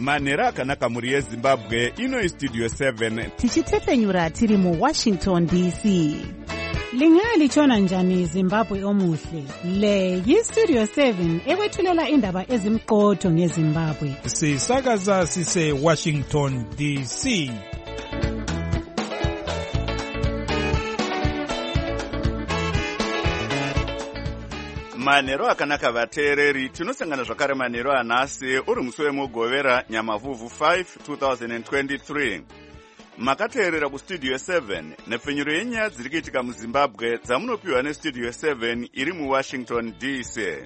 manhero akanaka mhuri yezimbabwe. Ino istudio 7 tichitefenyura tiri muWashington DC. Lingaya lichona njani Zimbabwe omuhle? Le yistudio 7 ekwethulela indaba ezimqotho ngeZimbabwe. Sisakaza sise Washington DC. manhero akanaka vateereri. Tinosangana zvakare manhero anhasi uri musi wemugovera nyamavhuvhu 5 2023. Makateerera kustudio 7 nepfenyuro yenyaya dziri kuitika muZimbabwe dzamunopiwa nestudio 7 iri muWashington DC.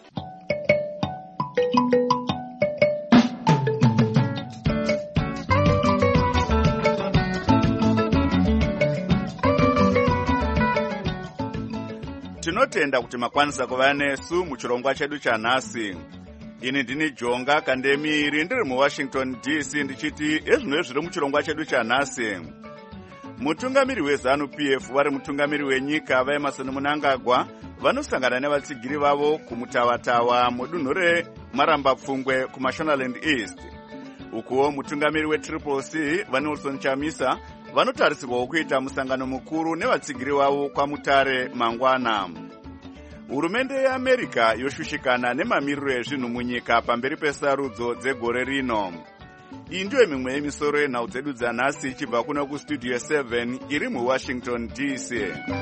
Tinotenda kuti makwanisa kuva nesu muchirongwa chedu chanhasi. Ini ndini Jonga Kandemiri ndiri muWashington DC ndichiti ezvino zviri muchirongwa chedu chanhasi. Mutungamiri weZANU-PF vari mutungamiri wenyika vaEmmerson Mnangagwa vanosangana nevatsigiri vavo kumutawatawa mudunhu reMarambapfungwe kuMashonaland East. Ukuwo mutungamiri weCCC vaNelson Chamisa vanotarisirwawo kuita musangano mukuru nevatsigiri vavo kwaMutare mangwana. Hurumende yeAmerica yoshushikana nemamiriro ezvinhu munyika pamberi pesarudzo dzegore rino. Iyi ndiyo mimwe yemisoro yenhau dzedu dzanhasi ichibva kuno kustudio 7 iri muWashington DC.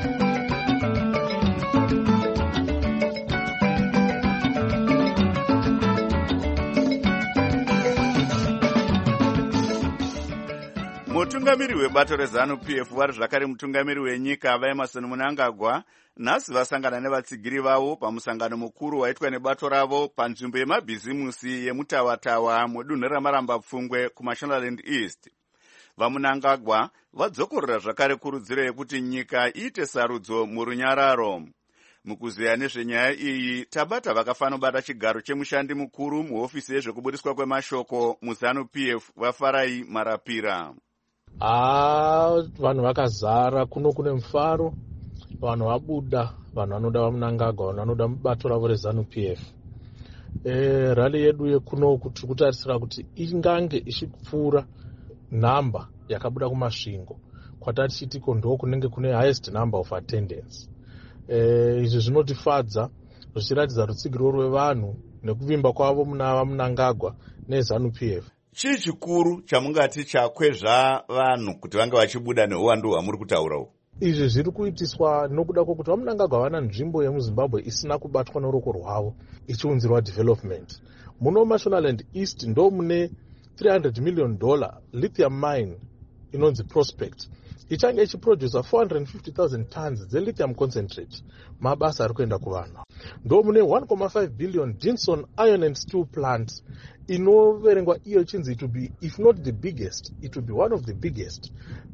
Mutungamiri webato reZANU-PF vari zvakare mutungamiri wenyika vaEmmerson Mnangagwa nhasi vasangana nevatsigiri vavo pamusangano mukuru waitwa nebato ravo panzvimbo yemabhizimusi yemutawatawa mudunhu reMarambapfungwe kuMashonaland East. VaMnangagwa vadzokorera zvakare kurudziro yekuti nyika iite sarudzo murunyararo. Mukuziya nezvenyaya iyi tabata vakafanobata chigaro chemushandi mukuru muhofisi yezvekubudiswa kwemashoko muZANU-PF vaFarai Marapira. Vanhu vakazara kuno kune mufaro, vanhu vabuda, vanhu vanoda vaMnangagwa, vanhu vanoda mubato ravo reZANU-PF. Rali yedu yekunoku tiri kutarisira kuti ingange ichipfuura nhamba yakabuda kumasvingo kwatati chitiko ndo kunenge kune highest number of attendance. Izvi zvinotifadza zvichiratidza rutsigiro rwevanhu nekuvimba kwavo muna vaMnangagwa neZANU-PF. Chii chikuru chamungati chakwezva vanhu kuti vange vachibuda neuwandu hwamuri kutaurawo? Izvi zviri kuitiswa nokuda kwokuti vaMnangagwa havana nzvimbo yemuZimbabwe isina kubatwa neruoko rwavo ichiunzirwa development. Muno Mashonaland East ndo mune $300 million lithium mine inonzi Prospect ichange ichiprodusa 450,000 tons dzelithium concentrate. Mabasa ari kuenda kuvanhu. Ndo mune 1.5 billion Dinson iron and steel plant inoverengwa iyo chinzi to be, if not the biggest, it will be one of the biggest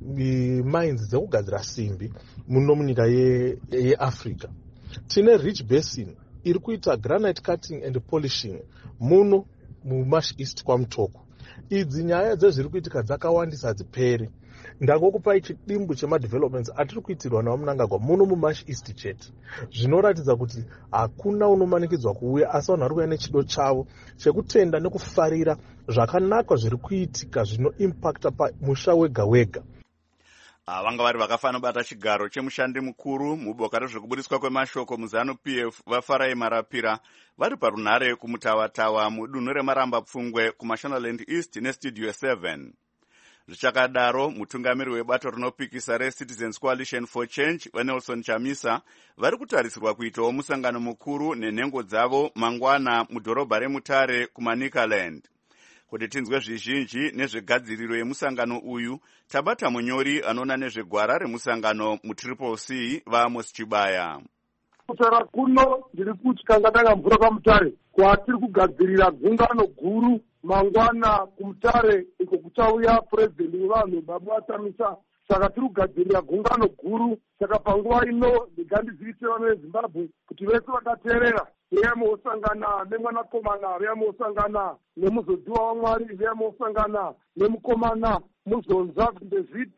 mines dzekugadzira simbi muno munyika yeAfrica. Tine Rich Basin iri kuita granite cutting and polishing muno muMash East kwaMutoko. Idzi nyaya dzezviri kuitika dzakawandisa hadziperi. Ndangokupai chidimbu chemadevelopments atiri kuitirwa naVaMnangagwa muno muMash East chete. Zvinoratidza kuti hakuna unomanikidzwa kuuya, asi vanhu vari kuuya nechido chavo chekutenda nekufarira zvakanaka zviri kuitika zvinoimpacta pamusha wega wega. Vanga vari vakafanobata chigaro chemushandi mukuru muboka rezvekubudiswa kwemashoko muZANU-PF vaFarai Marapira vari parunhare kumutawatawa mudunhu reMarambapfungwe kuMashonaland East nestudio 7. Zvichakadaro mutungamiri webato rinopikisa reCitizens Coalition for Change vaNelson Chamisa vari kutarisirwa kuitawo musangano mukuru nenhengo dzavo mangwana mudhorobha reMutare kuManicaland. Kuti tinzwe zvizhinji nezvegadziriro yemusangano uyu, tabata munyori anoona nezvegwara remusangano muCCC vaAmos Chibaya. Kutaura kuno ndiri kuti kangatanga mvura kwaMutare kwatiri kugadzirira gungano guru mangwana kuMutare iko kuchauya purezidendi wevanhu Babu Chamisa. Saka tiri kugadzirira gungano guru. Saka panguva ino ndigandizivisire vanhu veZimbabwe kuti vese vakateerera veyamosangana nemwanakomana, veyamosangana nemuzodziwa waMwari, veyamosangana nemukomana Muzonza ndezvipi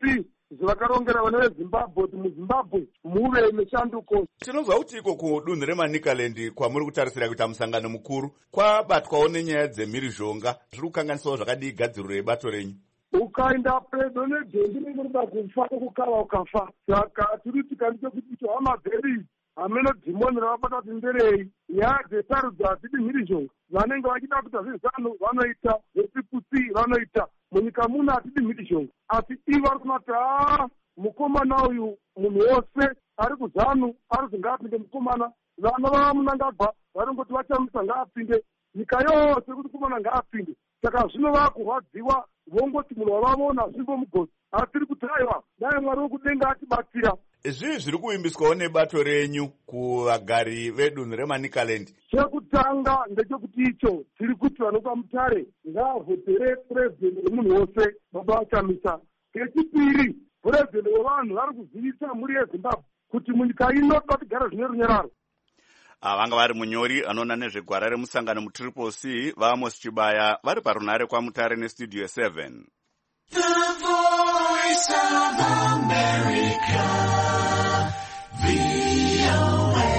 zvakarongera vana vezimbabwe kuti muzimbabwe muve neshanduko. Tinozwa kuti iko kudunhu remanicaland kwamuri kutarisira kuita musangano mukuru kwabatwawo nenyaya dzemhirizhonga. Zviri kukanganisawo zvakadii gadziriro yebato renyu? Ukaenda pedo nedhendi rinenge rida kufa kokukava ukafa. Saka tiri tikanise kuti tohama bheri hameno dhimoni ravabata kuti nderei nyaya dzesarudzi hadzidi mhirizhonga. Vanenge vachida kuita zvezano vanoita, zveCPC vanoita. Munyika muno hatidi mhirizhonga, asi ivo vari kunati mukomana uyu munhu wose ari kuzanu ari kuti ngaapinde mukomana, vana vavamunangagwa varingoti vachamisa ngaapinde, nyika yose kuti komana ngaapinde. Saka zvino vakurwadziwa vongoti munhu wavavona zvimbomugodzi, asi tiri kuti aiwa dai Mwari wokudenga atibatsira. Zvii zviri kuimbiswawo nebato renyu kuvagari vedunhu remanicaland? Chekutanga ndechekuti icho tiri kuti vanopa mutare ngaavhotere purezidendi wemunhu wose vabachamisa. Kechipiri, purezidendi wevanhu vari kuzivisa mhuri yeZimbabwe kuti munyika ino toda tigara zvine runyararo. Vanga vari munyori anoona nezvegwara remusangano muTriple C vaAmos Chibaya vari parunhare kwaMutare neStudio 7. The Voice of America, VOA.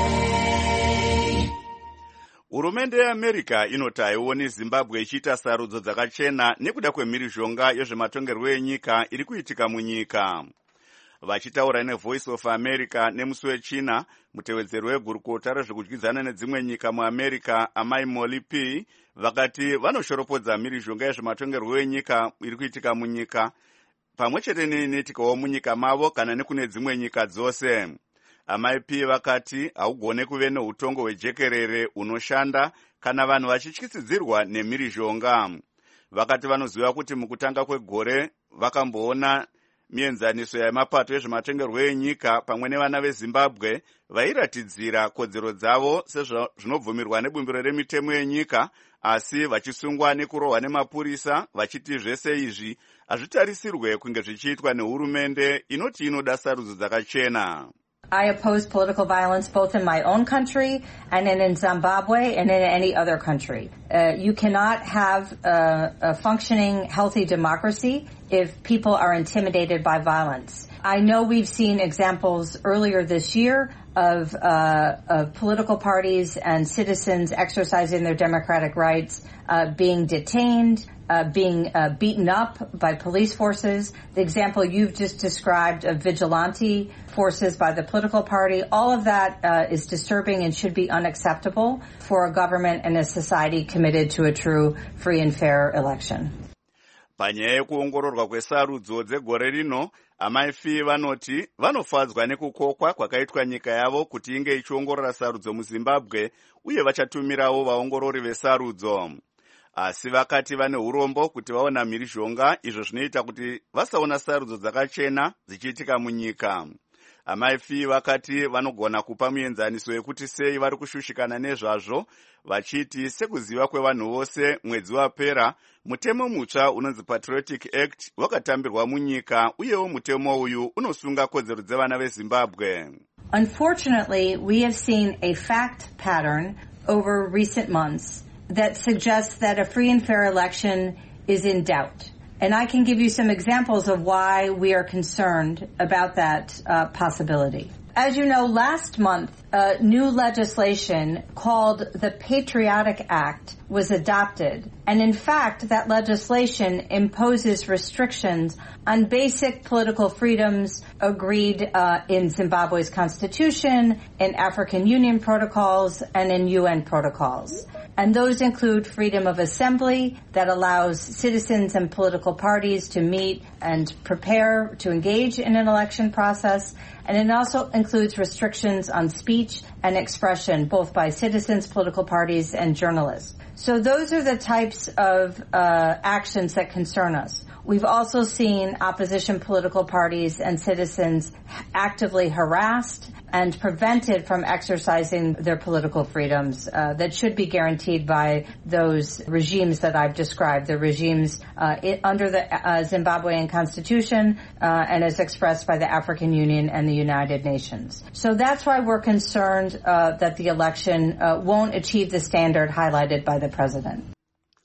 Hurumende yeAmerica inoti haioni Zimbabwe ichiita sarudzo dzakachena nekuda kwemhirizhonga yezvematongerwo enyika iri kuitika munyika. Vachitaura neVoice of America nemusi weChina, mutevedzeri wegurukota rezvekudyidzana nedzimwe nyika muAmerica Amai Molly P vakati vanoshoropodza mhirizhonga yezvematongerwo enyika iri kuitika munyika pamwe chete neinoitikawo munyika mavo kana nekune dzimwe nyika dzose. Amai P vakati haugone kuve neutongo hwejekerere unoshanda kana vanhu vachityisidzirwa nemhirizhonga. Vakati vanoziva kuti mukutanga kwegore vakamboona mienzaniso yemapato ezvematongerwo enyika pamwe nevana veZimbabwe vairatidzira kodzero dzavo sezvinobvumirwa nebumbiro remitemo yenyika, asi vachisungwa nekurohwa nemapurisa vachiti zvese izvi hazvitarisirwe kunge zvichiitwa nehurumende inoti inoda sarudzo dzakachena. I oppose political violence both in my own country and in Zimbabwe and in any other country. You cannot have a functioning, healthy democracy if people are intimidated by violence. I know we've seen examples earlier this year of political parties and citizens exercising their democratic rights being detained, being beaten up by police forces. The example you've just described of vigilante forces by the political party, all of that is disturbing and should be unacceptable for a government and a society committed to a true, free and fair election. Panyaya yekuongororwa kwesarudzo dzegore rino, Amai P vanoti vanofadzwa nekukokwa kwakaitwa nyika yavo kuti inge ichiongorora sarudzo muZimbabwe uye vachatumirawo vaongorori vesarudzo. Asi vakati vane urombo kuti vaona mhirizhonga, izvo zvinoita kuti vasaona sarudzo dzakachena dzichiitika munyika. Amai P vakati vanogona kupa muenzaniso yekuti sei vari kushushikana nezvazvo, vachiti sekuziva kwevanhu vose mwedzi wapera mutemo mutsva unonzi Patriotic Act wakatambirwa munyika uyewo mutemo uyu unosunga kodzero dzevana veZimbabwe. Unfortunately, we have seen a fact pattern over recent months that suggests that a free and fair election is in doubt. And I can give you some examples of why we are concerned about that possibility. As you know, last month, new legislation called the Patriotic Act was adopted. And in fact, that legislation imposes restrictions on basic political freedoms agreed in Zimbabwe's constitution, in African Union protocols, and in UN protocols. And those include freedom of assembly that allows citizens and political parties to meet and prepare to engage in an election process. And it also includes restrictions on speech and expression, both by citizens, political parties, and journalists. So those are the types of actions that concern us. We've also seen opposition political parties and citizens actively harassed and prevented from exercising their political freedoms that should be guaranteed by those regimes that I've described, the regimes under the Zimbabwean Constitution and as expressed by the African Union and the United Nations. So that's why we're concerned that the election won't achieve the standard highlighted by the president.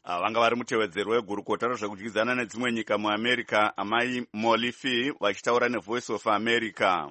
vanga vari mutevedzeri wegurukota rezvekudyidzana nedzimwe nyika muamerica amai Molly Fee vachitaura neVoice of America.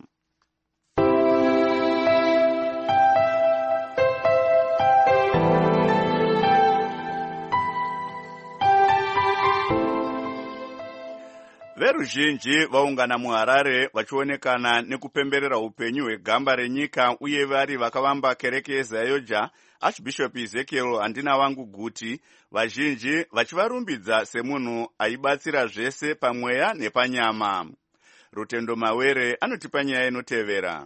Veruzhinji vaungana muHarare vachionekana nekupemberera upenyu hwegamba renyika uye vari vakavamba kereke yeZayoja Archbishop Ezekiel Handina Wangu Guti, vazhinji vachivarumbidza semunhu aibatsira zvese pamweya nepanyama. Rutendo Mawere anotipa nyaya inotevera.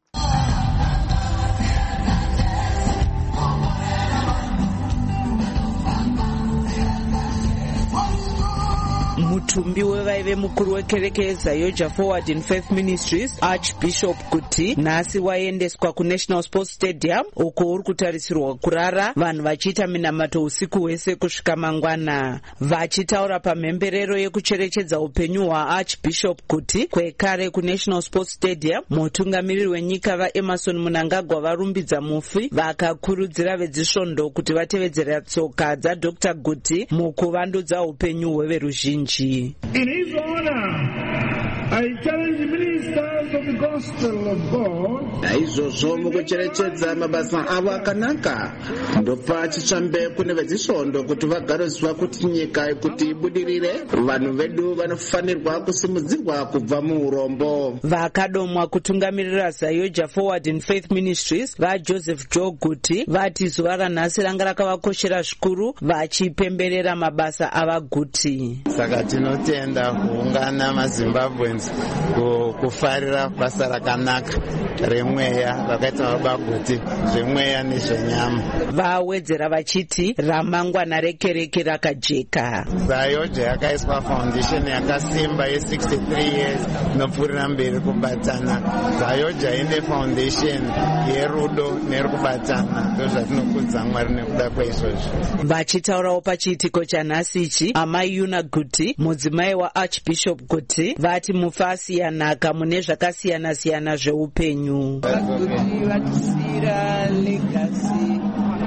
Mutumbi wevaive mukuru wekereke yeZayoja Forward in Faith Ministries Archbishop Guti nhasi waendeswa kuNational Sports Stadium uko uri kutarisirwa kurara vanhu vachiita minamato usiku hwese kusvika mangwana. Vachitaura pamhemberero yekucherechedza upenyu hwaArchbishop Guti kwekare kuNational Sports Stadium, mutungamiriri wenyika vaEmerson Mnangagwa varumbidza mufi vakakurudzira vedzisvondo kuti vatevedzera tsoka dzaDr. Guti mukuvandudza upenyu hweveruzhinji. In his honor, I challenge ministers of the gospel of God. Naizvozvo mukucherechedza mabasa avo akanaka, ndopa chitsvambe kune vedzisvondo kuti vagaroziva kuti nyika kuti ibudirire, vanhu vedu vanofanirwa kusimudzirwa kubva muurombo. Vakadomwa kutungamirira Zayoja Forward in Faith Ministries vaJoseph Joe Guti vati zuva ranhasi ranga rakavakoshera zvikuru vachipemberera mabasa avaGuti. Saka tinotenda kuungana maZimbabweans kufarira basa rakanaka remweya rakaita baba Guti, zvemweya nezvenyama. Vawedzera vachiti ramangwana rekereke rakajeka. Zayoja yakaiswa foundation yakasimba ye63 years inopfuurira mberi kubatana. Zayoja ine foundation yerudo nerikubatana. Ndozvatinokudza Mwari nekuda kweizvozvo. Vachitaurawo pachiitiko chanhasi ichi, amai Yuna Guti, mudzimai waArchbishop Guti, vati mufasi yanaka mune zvakasiyana-siyana zveupenyu. Guti vatisira legacy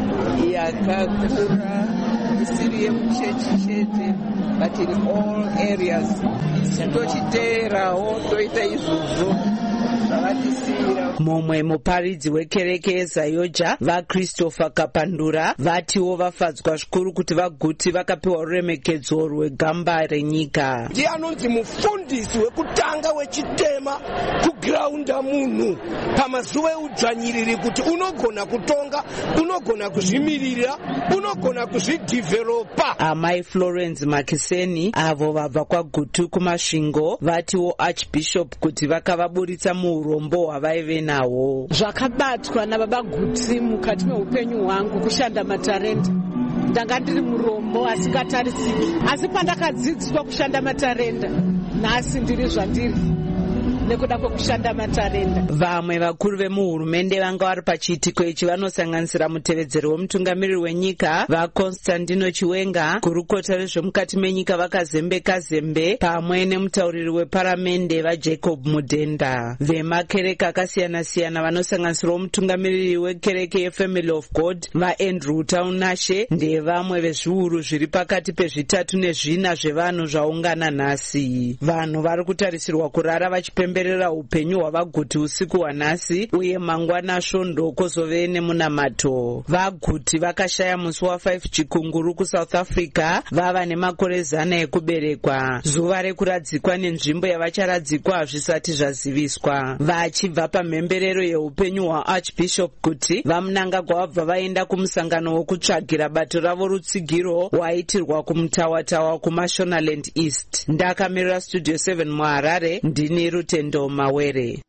yakakura isiri yemuchechi chete, but in all areas. Tochiteerawo toita izvozvo zvavatisira. Mumwe muparidzi wekereke yeZayoja vaChristopher Kapandura vatiwo vafadzwa zvikuru kuti vaGuti vakapiwa ruremekedzo rwegamba renyika. Ndiye anonzi mufundisi wekutanga wechitema kugraunda munhu pamazuva eudzvanyiriri kuti unogona kutonga, unogona kuzvimirira, unogona kuzvidhivheropa. Amai Florence Makiseni avo vabva kwaGuti kumasvingo vatiwo Archbishop kuti vakavaburitsa muurombo hwavaive nawo. Zvakabatwa nababa Guti mukati meupenyu hwangu kushanda matarenda. Ndanga ndiri murombo asingatarisiki, asi pandakadzidziswa kushanda matarenda nhasi ndiri zvandiri nekuda kwekushanda matarenda. Vamwe vakuru vemuhurumende vanga vari pachiitiko ichi vanosanganisira mutevedzeri wemutungamiriri wenyika vaConstantino Chiwenga, gurukota rezvemukati menyika vakazembe pamwe nemutauriri weparamende vaJacob Mudenda. Vemakereke akasiyana-siyana vanosanganisirawo mutungamiriri wekereke yeFamily of God vaAndrew Taunashe ndevamwe vezviuru zviri pakati pe3 ne4 zvevanhu zvaungana nhasi. Vanhu vari kutarisirwa kurara vachipemberera upenyu hwavaGuti usiku hwanhasi uye mangwana svondo kwozove nemunamato. VaGuti vakashaya musi wa5 chikunguru kuSouth Africa vava nemakore 100 ekuberekwa. Zuva rekuradzikwa nenzvimbo yavacharadzikwa hazvisati zvaziviswa. Vachibva pamhemberero yeupenyu hwaArchbishop Guti, vaMnangagwa vabva vaenda kumusangano wokutsvagira bato ravo rutsigiro waitirwa kumutawatawa kuMashonaland East. Ndakamirira Studio 7 muHarare, ndini Rutendo Mawere.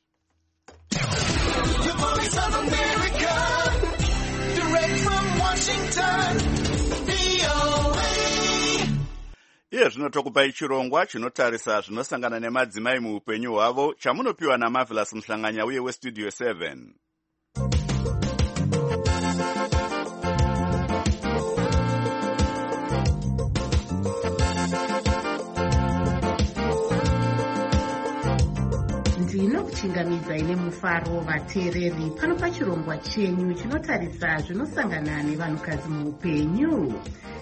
Iye zvinotokupai chirongwa chinotarisa zvinosangana nemadzimai muupenyu hwavo chamunopiwa naMarvelous Mhlanganya uye weStudio 7. ndinokuchingamidza ine mufaro vateereri pano pachirongwa chenyu chinotarisa zvinosangana nevanhukadzi muupenyu.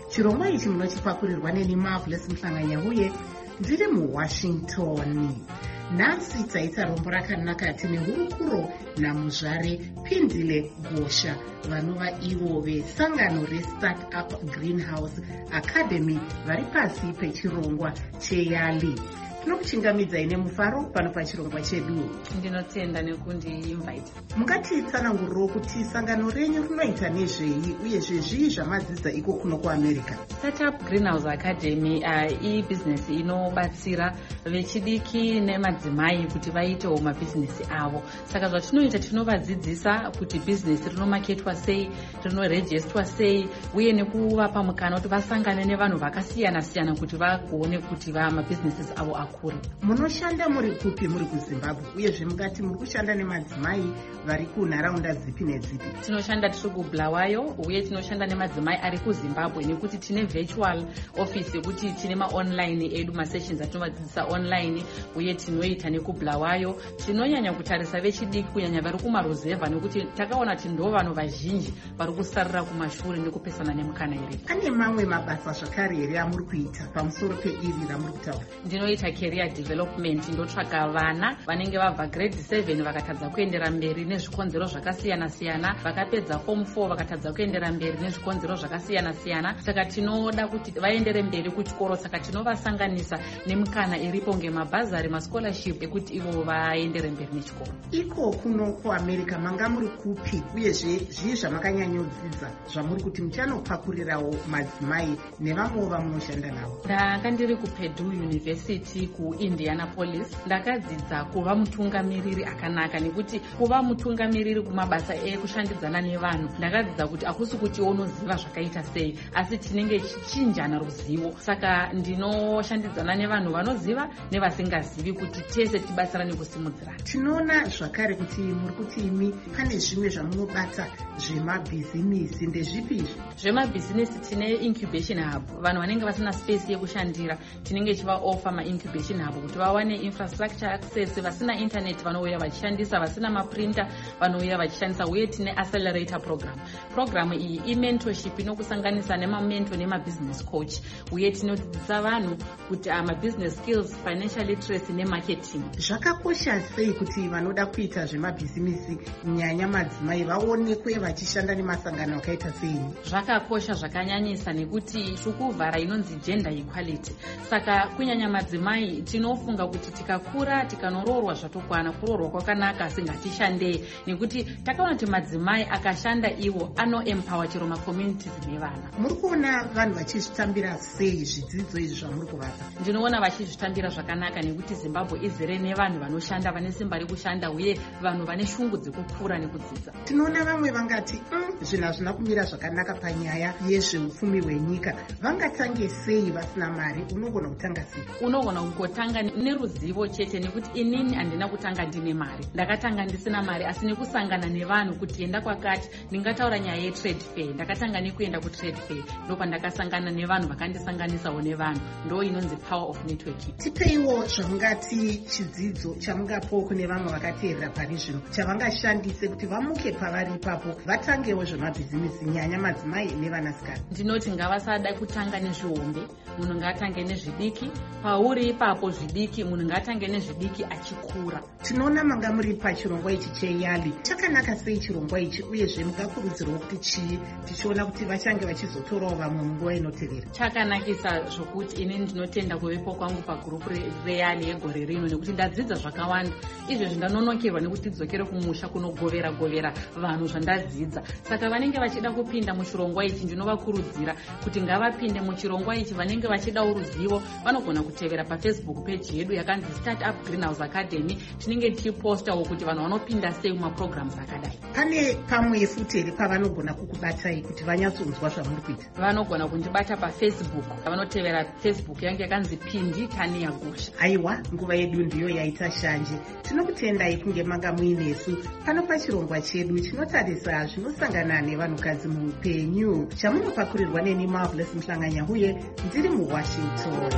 chirongwa ichi munochipakurirwa neni Marvelous Mhlanganya ndiri muWashington. Nhasi taita rombo rakanaka tine hurukuro namuzvare Pindile Gosha vanova ivo vesangano reStartup Greenhouse Academy vari pasi pechirongwa cheYali. Tinokuchingamidzai nemufaro pano pachirongwa chedu. Ndinotenda nekundiinvite. Mungatitsananguriro kuti sangano renyu rinoita nezvei uyezve zvii zvamadzidza iko kuno kuAmerica? Startup Greenhouse Academy ibhizinesi inobatsira vechidiki nemadzimai kuti vaitewo mabhizinesi avo. Saka zvatinoita tinovadzidzisa kuti bhizinesi rinomaketwa sei, rinorejestwa sei, uye nekuvapa mukana kuti vasangane nevanhu vakasiyana siyana kuti vagone kuti mabhizinesi avo akure. Munoshanda muri kupi muri kuZimbabwe uyezve mungati muri kushanda nemadzimai vari kunharaunda dzipi nedzipi? Tinoshanda tiri kuBulawayo uye tinoshanda nemadzimai ari kuZimbabwe nekuti tine virtual office yekuti tine maonline edu masessions atinovadzidzisa online, uye tinoita nekuBulawayo. Tinonyanya kutarisa vechidiki kunyanya vari kumaruzevha nekuti takaona kuti ndo vanhu vazhinji vari kusarira kumashure nekupesana nemukana iripo. Ane mamwe mabasa zvakare here amuri kuita pamusoro peiri ramuri kutaura? Ndinoita career development, ndotsvaka vana vanenge vabva grade 7 vakatadza kuendera mberi nezvikonzero zvakasiyana siyana, vakapedza form 4 vakatadza kuendera mberi nezvikonzero zvakasiyana siyana. Saka tinoda kuti vaendere mberi kuchikoro, saka tinovasanganisa nemukana iripo ngemabhazari, mascholarship ekuti ivo vaendere mberi nechikoro. Iko kuno kuAmerica manga muri kupi uyezve zvii zvamakanyanyodzidza zvamuri kuti muchanopakurirawo madzimai nevamwewo vamunoshanda navo? Ndanga ndiri kuPurdue University kuIndianapolis. Ndakadzidza kuva mutungamiriri akanaka, nekuti kuva mutungamiriri kumabasa ekushandidzana nevanhu ndakadzidza kuti akusi kuti unoziva zvakaita sei, asi tinenge chichinjana ruzivo. Saka ndinoshandidzana nevanhu vanoziva nevasingazivi kuti tese tibatsirane kusimudzirana. Tinoona zvakare kuti muri kuti imi pane zvimwe zvamunobata zvemabhizinisi. Ndezvipi izvi? Zvemabhizinisi tine incubation hub, vanhu vanenge vasina space yekushandira tinenge chivaoffer ma-incubation hub kuti vawane infrastructure access. Vasina internet vanouya vachishandisa, vasina maprinter vanouya vachishandisa, uye tine accelerator program iyi imentorship inokusanganisa nemamento nemabusiness coach, uye tinodzidzisa vanhu kuti mabusiness skills, financial literacy nemarketing. Zvakakosha sei kuti vanoda kuita zvemabhizinisi nyanya madzimai vaonekwe vachishanda nemasangano akaita sei? Zvakakosha zvakanyanyisa nekuti shukuvhara inonzi gender equality. Saka kunyanya madzimai tinofunga kuti tikakura tikanoroorwa zvatokwana, kuroorwa kwakanaka asi ngatishandei, nekuti takaona kuti madzimai akashanda iwo anoempower chero macommunities nevana. Muri kuona vanhu vachizvitambira sei zvidzidzo izvi zvamuri kuvapa? Ndinoona vachizvitambira zvakanaka nekuti Zimbabwe izere nevanhu vanoshanda, vane simba rekushanda, uye vanhu vane shungu dzekukura nekudzidza. Tinoona vamwe vangati zvinhu hazvina kumira zvakanaka panyaya yezveupfumi hwenyika. Vangatange sei vasina mari? Unogona kutanga sei? Unogona kungotanga neruzivo chete, nekuti inini handina kutanga ndine mari, ndakatanga ndisina mari, asi nekusangana nevanhu kuti enda kwakati. Ndingataura nyaya yetrade fair, ndakatanga nekuenda kutrade fair, ndopandakasangana nevanhu vakandisanganisawo nevanhu, ndo inonzi power of networking. Tipeiwo zvamungati chidzidzo chamungapo kune vamwe vakateerera pari zvino chavangashandise kuti vamuke pavari ipapo vatangewo zvemabhizinisi nyanya madzimai nevanasikana. Ndinoti ngavasada kutanga nezvihombe, munhu ngaatange nezvidiki. Pauri ipapo zvidiki, munhu ngaatange nezvidiki achikura. Tinoona manga muri pachirongwa ichi cheYali. Chakanaka sei chirongwa ichi uyezve mukakurudzirwa kuti chii tichiona kuti vachange vachizotorawo vamwe munguva inotevera? Chakanakisa zvokuti inini ndinotenda kuvepo kwangu pagurupu reYali yegore rino, nekuti ndadzidza zvakawanda. Izvezvi ndanonokerwa nekuti tidzokere kumusha kunogovera vanhu zvandadzidza. Saka vanenge vachida kupinda muchirongwa ichi ndinovakurudzira kuti ngavapinde muchirongwa ichi. Vanenge vachida ruzivo vanogona kutevera paFacebook page yedu yakanzi Startup Greenhouse Academy. Tinenge tichipostawo kuti vanhu vanopinda sei mumaprograms akadai. Pane pamwe futi here pavanogona kukubatai kuti vanyatsonzwa zvamuri kuita? Vanogona kundibata paFacebook, vanotevera Facebook yangu yakanzi Pindi Tania Gosha. Aiwa, nguva yedu ndiyo yaita shanje. Tinokutendai kunge manga muinesu pano pachirongwa chedu chinotarisa zvinosangana nevanhukadzi muupenyu chamunopakurirwa neni Marvelous Mhlanganya uye ndiri muWashington.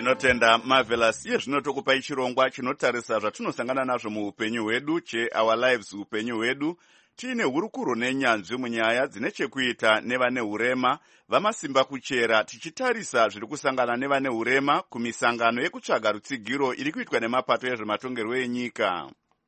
Tinotenda Marvelous. Zvino tokupai chirongwa chinotarisa zvatinosangana nazvo muupenyu hwedu cheOur Lives upenyu hwedu. Tiine hurukuro nenyanzvi munyaya dzine chekuita nevane urema vamasimba kuchera, tichitarisa zviri kusangana nevane urema kumisangano yekutsvaga rutsigiro iri kuitwa nemapato ezvematongerwo enyika.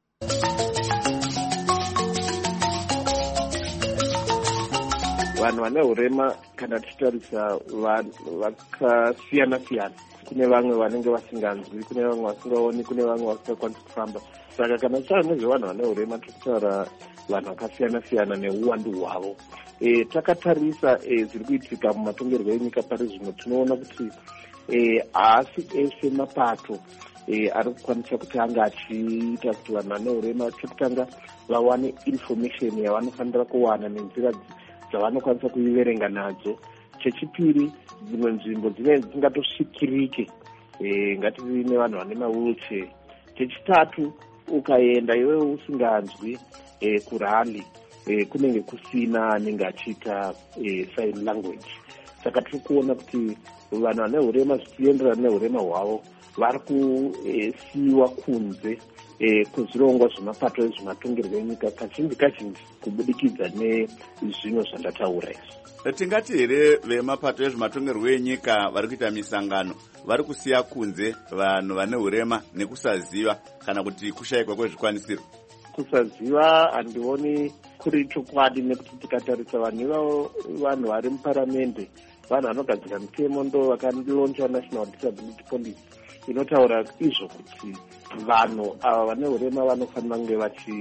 Vanhu vane urema kana tichitarisa vakasiyana-siyana. Kune vamwe vanenge vasinganzwi, kune vamwe vasingaoni, kune vamwe vasingakwanisi kufamba. Saka kana tichitaura nezvevanhu vane urema tikutaura vanhu vakasiyana-siyana neuwandu hwavo. Takatarisa zviri kuitika mumatongerwo enyika pari zvino, tinoona kuti haasi ese mapato ari kukwanisa kuti anga achiita kuti vanhu vane urema chekutanga vawane information yavanofanira kuwana nenzira dzavanokwanisa kuiverenga nadzo. Chechipiri, dzimwe nzvimbo dzingatosvikirike, ngativi nevanhu vane mawheelchair. Chechitatu, ukaenda iwe usinganzwi kurali, kunenge kusina anenge achiita sign language. Saka tiri kuona kuti vanhu vane urema zvichienderana neurema hwavo vari kusiyiwa kunze kuzvirongwa zvemapato ezvematongerwo enyika kazhinji kubudikidza nezvino zvandataura izvi. Tingati here vemapato ezvematongerwo enyika vari kuita misangano vari kusiya kunze vanhu vane urema nekusaziva kana kuti kushayikwa kwezvikwanisiro? Kusaziva handioni kuri chokwadi, nekuti tikatarisa vanhu ivavo vanhu vari muparamende, vanhu vanogadzira mitemo, ndo vakalonja National Disability Policy inotaura izvo kuti vanhu ava vane urema vanofanira kunge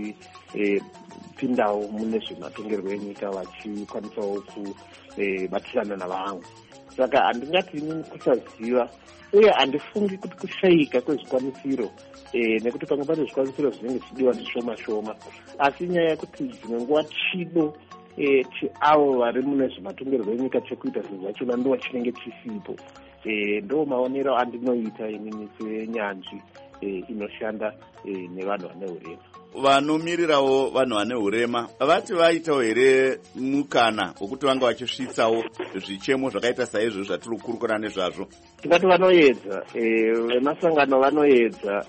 vachipindawo mune zvematongerwo enyika vachikwanisawo kubatirana navamwe. Saka handingati inini kusaziva, uye handifungi kuti kushayika kwezvikwanisiro, nekuti pamwe pane zvikwanisiro zvinenge zvichidiwa zvishoma-shoma, asi nyaya yekuti dzimwe nguva chido cheavo vari mune zvematongerwo enyika chekuita zvinhu zvachona ndo chinenge chisipo. Ndo maonero andinoita inini senyanzvi inoshanda nevanhu vane urema. Vanomirirawo vanhu vane urema vati vaitawo here mukana wokuti vanga vachisvitsawo zvichemo zvakaita saizvo zvatiri kukurukura nezvazvo? Tingati vanoedza, vemasangano vanoedza,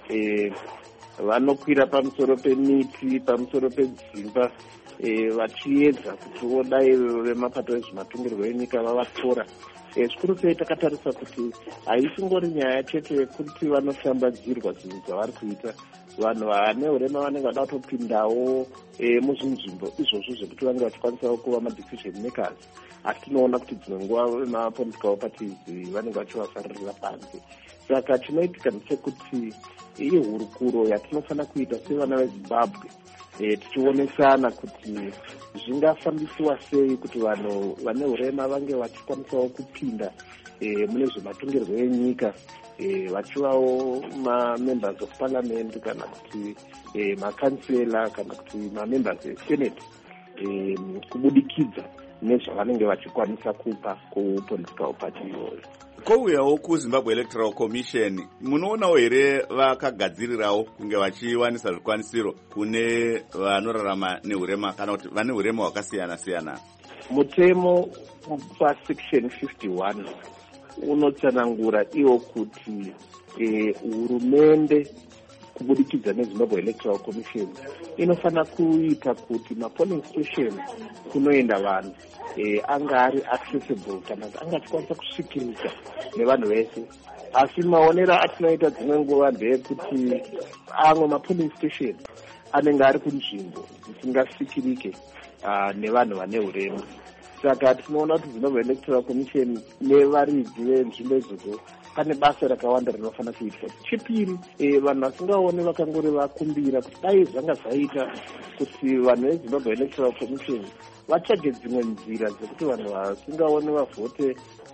vanokwira pamusoro pemiti, pamusoro pedzimba, vachiedza kuti vodai vemapato ezvematongerwo enyika vavatora. Zvikuru sei takatarisa kuti haisingori nyaya chete yekuti vanoshambadzirwa zvinhu zvavari kuita. Vanhu vane urema vanenge vada kutopindawo muzvinzvimbo izvozvo zvekuti vange vachikwanisawo kuva madecision makers, asi tinoona kuti dzimwe nguva vemapolitical parties vanenge vachivasaririra panze. Saka chinoitika ndechekuti ihurukuro yatinofanira kuita sevana veZimbabwe, tichionesana kuti zvingafambisiwa sei kuti vanhu vane urema vange vachikwanisawo kupinda mune zvematongerwo enyika, vachivawo mamembers of parliament kana kuti makansela kana kuti mamembers esenate, kubudikidza nezvavanenge vachikwanisa kupa kupolitical party iyoyo. Kouyawo kuZimbabwe Electoral Commission, munoonawo here vakagadzirirawo kunge vachiwanisa zvikwanisiro kune vanorarama neurema kana kuti vane urema hwakasiyana-siyana? Mutemo pasection 51 unotsanangura iwo kuti hurumende kubudikidza neZimbabwe Electoral Commission inofanira kuita kuti mapolling station kunoenda vanhu anga ari accessible kana anga achikwanisa kusvikirika nevanhu vese. Asi maonero atinoita dzimwe nguva ndeyekuti amwe mapolling station anenge ari kunzvimbo dzisingasvikirike nevanhu vane urema. Saka tinoona kuti Zimbabwe Electoral Commission nevaridzi venzvimbo idzodzo pane basa rakawanda rinofanira kuitwa. Chipiri, vanhu vasingaoni vakangori vakumbira kuti dai zvanga zvaita kuti vanhu veZimbabwe Electoral Commission vatsvage dzimwe nzira dzekuti vanhu vasingaoni vavhote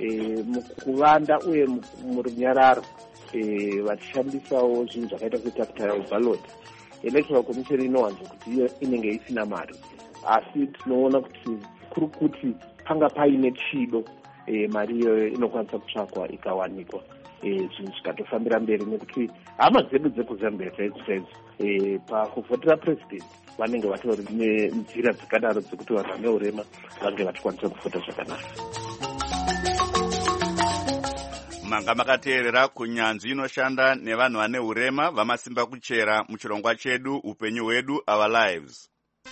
mukuvanda uye murunyararo, vachishandisawo zvinhu zvakaita setactile ballot. Electoral Commission inowanza kuti iyo inenge isina mari, asi tinoona kuti kuri kuti panga paine chido, mari iyoyo inokwanisa kutsvakwa ikawanikwa, zvinhu zvikatofambira mberi, nekuti hama dzedu dzekuZambia pakuvhotera president vanenge vatori nenzira dzakadaro dzekuti vanhu vane urema vange vachikwanisa kuvhota zvakanaka. manga makateerera kunyanzvi inoshanda nevanhu vane urema vamasimba kuchera muchirongwa chedu upenyu hwedu our lives.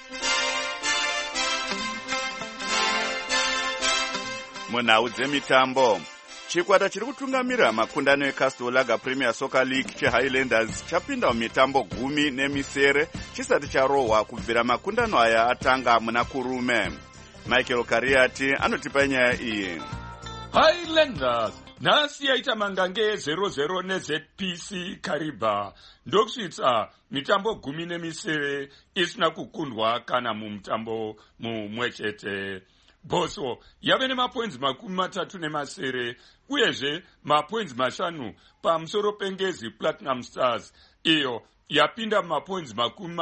Munhau dzemitambo, chikwata chiri kutungamirira makundano eCastle Lager Premier Soccer League cheHighlanders chapinda mumitambo 17 chisati charohwa kubvira makundano aya atanga muna kurume. Michael Kariati anotipa nyaya iyi. Highlanders nhasi yaita mangange 0-0 neZPC Kariba ndokusvitsa mitambo 17 isina kukundwa kana mumutambo mumwe chete. Boso yave nemapoints 37 uyezve mapoints 5 pamusoro pengezi Platinum Stars iyo yapinda mapoints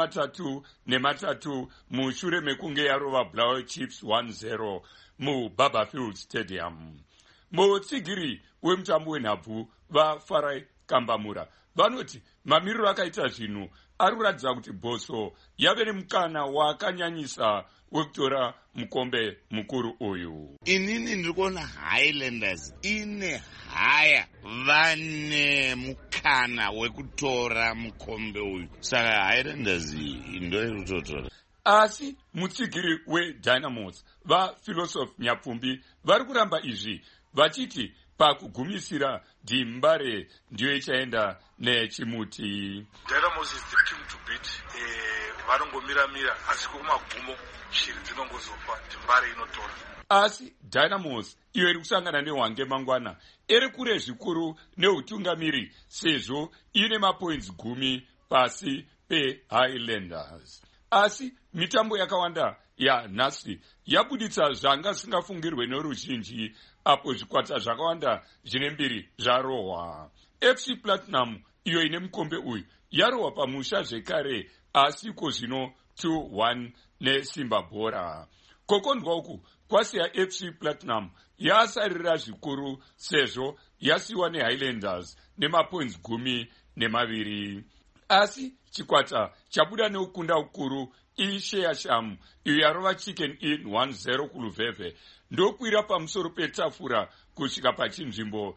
33 mushure mekunge yarova Blair Chiefs 1-0 muBarberfield Stadium. Mutsigiri wemutambo wenhabvu vaFarai Kambamura vanoti mamiriro akaita zvinhu ari kuratidza kuti Boso yave nemukana wakanyanyisa wekutora mukombe mukuru uyu. Inini ndikuona Highlanders ine haya vane mukana wekutora mukombe uyu, saka Highlanders ndoyekutotora. Asi mutsigiri weDynamos vaPhilosophy Nyapfumbi vari kuramba izvi vachiti pakugumisira Dimbare ndiyo ichaenda nechimuti. Dynamos is the team to beat. Varongomira asi kumagumo shiri dzinongozopa Dimbare inotora. Asi Dynamos iyo iri kusangana neHwange mangwana iri kure zvikuru neutungamiri sezvo ine mapoints 10 pasi peHighlanders. Asi mitambo yakawanda yanhasi yabuditsa zvanga singafungirwe noruzhinji apo zvikwata zvakawanda zvine mbiri zvarohwa. FC Platinum iyo ine mukombe uyu yarohwa pamusha zvekare asi kozvino 2-1 neSimba Bora. Kokondwa uku kwasiya FC Platinum yasarira zvikuru sezvo yasiwa neHighlanders nemapoints 12. Asi chikwata chabuda neukunda ukuru iSheasham iyo yarova Chicken Inn 1-0 kuLuveve ndokwira pamusoro petafura kusvika pachinzvimbo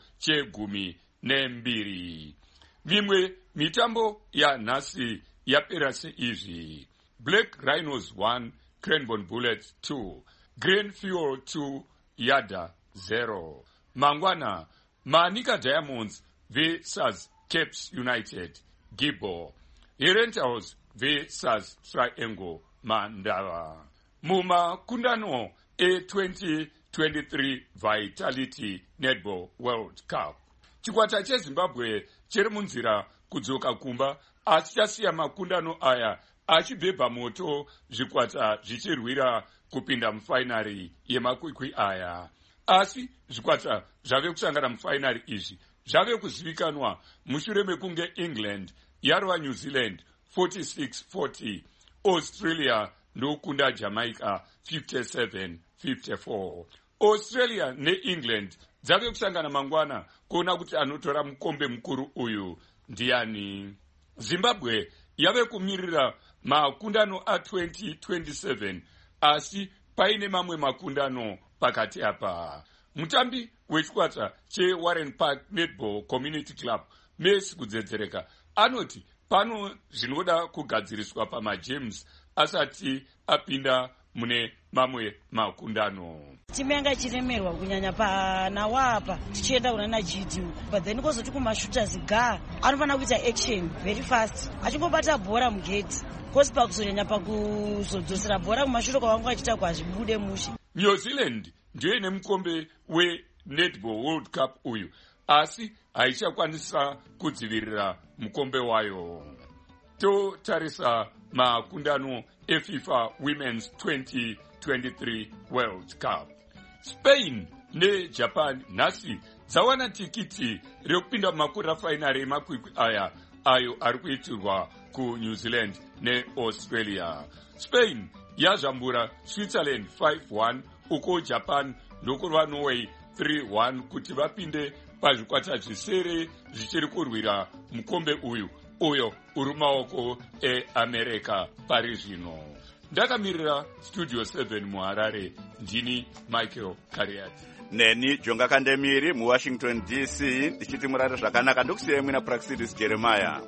che12. Mimwe mitambo yanhasi yapera seizvi: Black Rhinos 1 Cranbourne Bullets 2 Green Fuel 2 Yada 0. Mangwana Manica Diamonds vs Caps United Gibbo. Herentals vs Triangle Mandava. Mumakundano e2023 Vitality Netball World Cup. Chikwata cheZimbabwe chiri munzira kudzoka kumba asi chasiya makundano aya achibhebha moto zvikwata zvichirwira kupinda mufainari yemakwikwi aya. Asi zvikwata zvave kusangana mufainari izvi zvave kuzivikanwa mushure mekunge England yarova New Zealand 46-40, Australia ndokunda Jamaica 57-54. Australia neEngland dzave kusangana mangwana kuona kuti anotora mukombe mukuru uyu ndiani. Zimbabwe yave kumirira makundano a2027 asi paine mamwe makundano pakati apa. Mutambi wechikwata cheWarren Park Netball Community Club Messi kudzedzereka anoti pano zvinoda kugadziriswa pamajames asati apinda mune mamwe makundano. Timu yanga ichiremerwa kunyanya panawa apa tichienda kuna naGD but then kozoti kumashooters ga anofanira kuita action very fast achingobata bhora mugate kosi pakuzonyanya pakuzodzosera bhora kumashure kwavanga vachita kwazvibude mushe. New Zealand ndiyo ine mukombe weNetball World Cup uyu asi haichakwanisa kudzivirira mukombe wayo. Totarisa makundano eFIFA Women's 2023 World Cup. Spain neJapan nhasi dzawana tikiti rekupinda mumakota fainari emakwikwi aya ayo ari kuitirwa kuNew Zealand neAustralia. Spain yazvambura Switzerland 5-1 uko Japan ndokurwa Norway 3-1 kuti vapinde pazvikwata zvisere zvichiri kurwira mukombe uyu uri maoko eAmerica pari zvino. ndakamirira studio 7 muharare ndini Michael Kariati. Neni Jonga Kandemiri muWashington DC ndichiti murare zvakanaka ndokusiyai mwina Praxidis Jeremiah.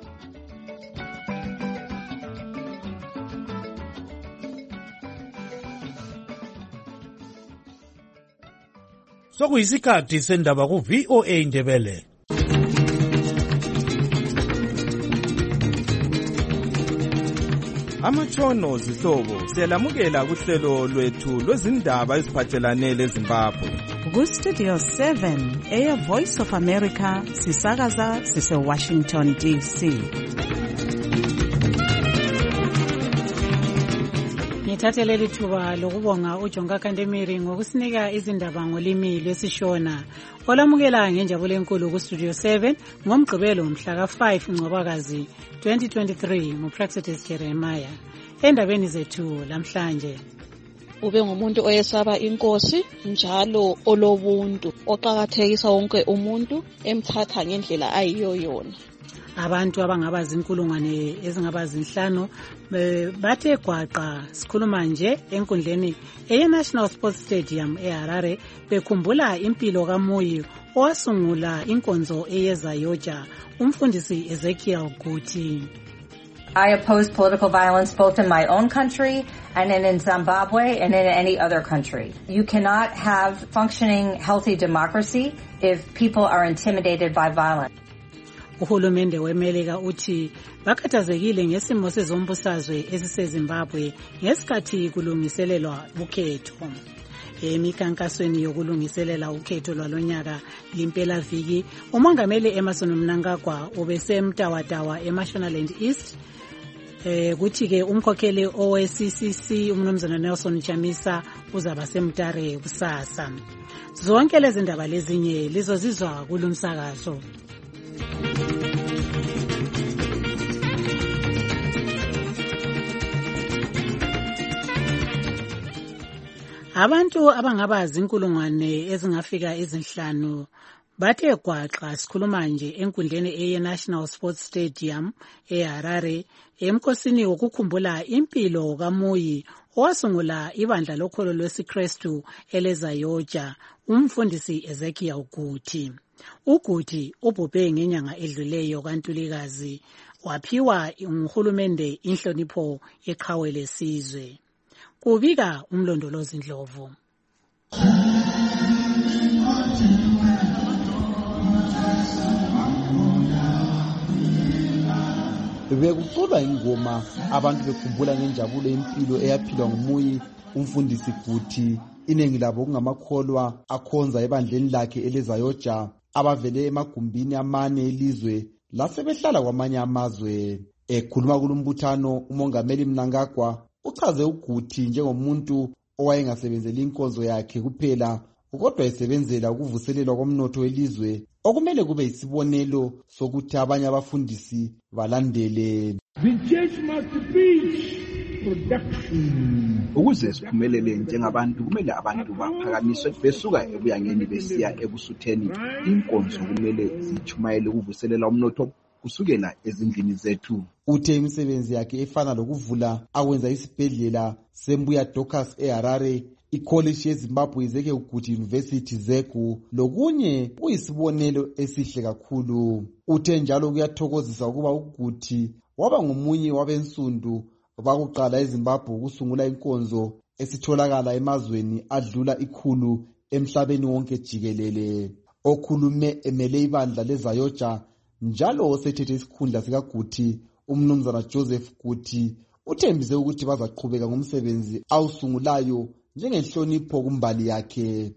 Sokuyisikhathi sendaba ku VOA Ndebele. Amatshono zihlobo siyalamukela kuhlelo lwethu lwezindaba eziphathelane leZimbabwe. Ku Studio 7 Air Voice of America sisakaza sise Washington DC. Ngithathe leli thuba lokubonga uJonga Kandemiri ngokusinika izindaba ngolimi lwesiShona. Olamukela ngenjabulo enkulu ku Studio 7 ngomgqibelo mhla ka5 Ncwabakazi 2023 nguPraxidis Jeremiah. Endabeni zethu lamhlanje. Ube ngumuntu oyesaba inkosi njalo olobuntu oqhakathekisa wonke umuntu emthatha ngendlela ayiyo yona. Abantu abangaba zinkulungwane ezingaba zinhlanu bathe gwaqa sikhuluma nje enkundleni eNational Sports Stadium eHarare bekhumbula impilo kaMoyi owasungula inkonzo eyeza yoja umfundisi Ezekiel Guti. I oppose political violence both in my own country and in Zimbabwe and in any other country. You cannot have functioning, healthy democracy if people are intimidated by violence. Uhulumende weMelika uthi bakhathazekile ngesimo sezombusazwe esiseZimbabwe ngesikhathi kulungiselelwa ukhetho. Emikhankasweni yokulungiselela ukhetho lwalonyaka limpela viki umongameli Emmerson Mnangagwa ubesemtawatawa eMashonaland East. Kuthi ke umkhokheli oweCCC umnumzana Nelson Chamisa uzaba semtare kusasa. Zonke lezi ndaba lezinye lizozizwa kulumsakazo. Abantu abangaba zinkulungwane ezingafika ezinhlanu bathe gwaqa sikhuluma nje enkundleni eNational Sports Stadium eHarare emkhosini wokukhumbula impilo kaMoyi owasungula ibandla lokholo lwesiKristu elezayoja umfundisi Ezekiel Guti. uGuti ubhubhe ngenyanga edluleyo kaNtulikazi waphiwa nguhulumende inhlonipho yeqhawe lesizwe. Kubika umlondolozi Ndlovu. Bekuculwa ingoma abantu bekhumbula ngenjabulo impilo eyaphilwa nguMoyi umfundisi Guti. Iningi labo kungamakholwa akhonza ebandleni lakhe elezayoja abavele emagumbini amane elizwe lasebehlala kwamanye amazwe. Ekhuluma kulumbuthano umongameli Mnangagwa uchaze uGuti njengomuntu owayengasebenzeli inkonzo yakhe kuphela kodwa esebenzela ukuvuselelwa komnotho welizwe okumele kube isibonelo sokuthi abanye abafundisi balandele. The church must preach production. Ukuze siphumelele njengabantu kumele abantu baphakamiswe besuka ebuyangeni besiya ebusutheni. Inkonzo kumele zichumayele ukuvuselela umnotho kusukela ezindlini zethu. Uthe imisebenzi yakhe efana lokuvula akwenza isibhedlela sembuya Docas eHarare, iCollege yeZimbabwe Ezekiel Guti University ZEGU lokunye kuyisibonelo esihle kakhulu. Uthe njalo kuyathokozisa ukuba uGuti waba ngomunye wabensundu bakuqala eZimbabwe ukusungula inkonzo esitholakala emazweni adlula 100 emhlabeni wonke jikelele. Okhulume emele ibandla lezayoja njalo osethethe isikhundla sikaGuti umnumzana Joseph Guti uthembise ukuthi bazaqhubeka ngomsebenzi awusungulayo njengenhlonipho kumbali yakhe.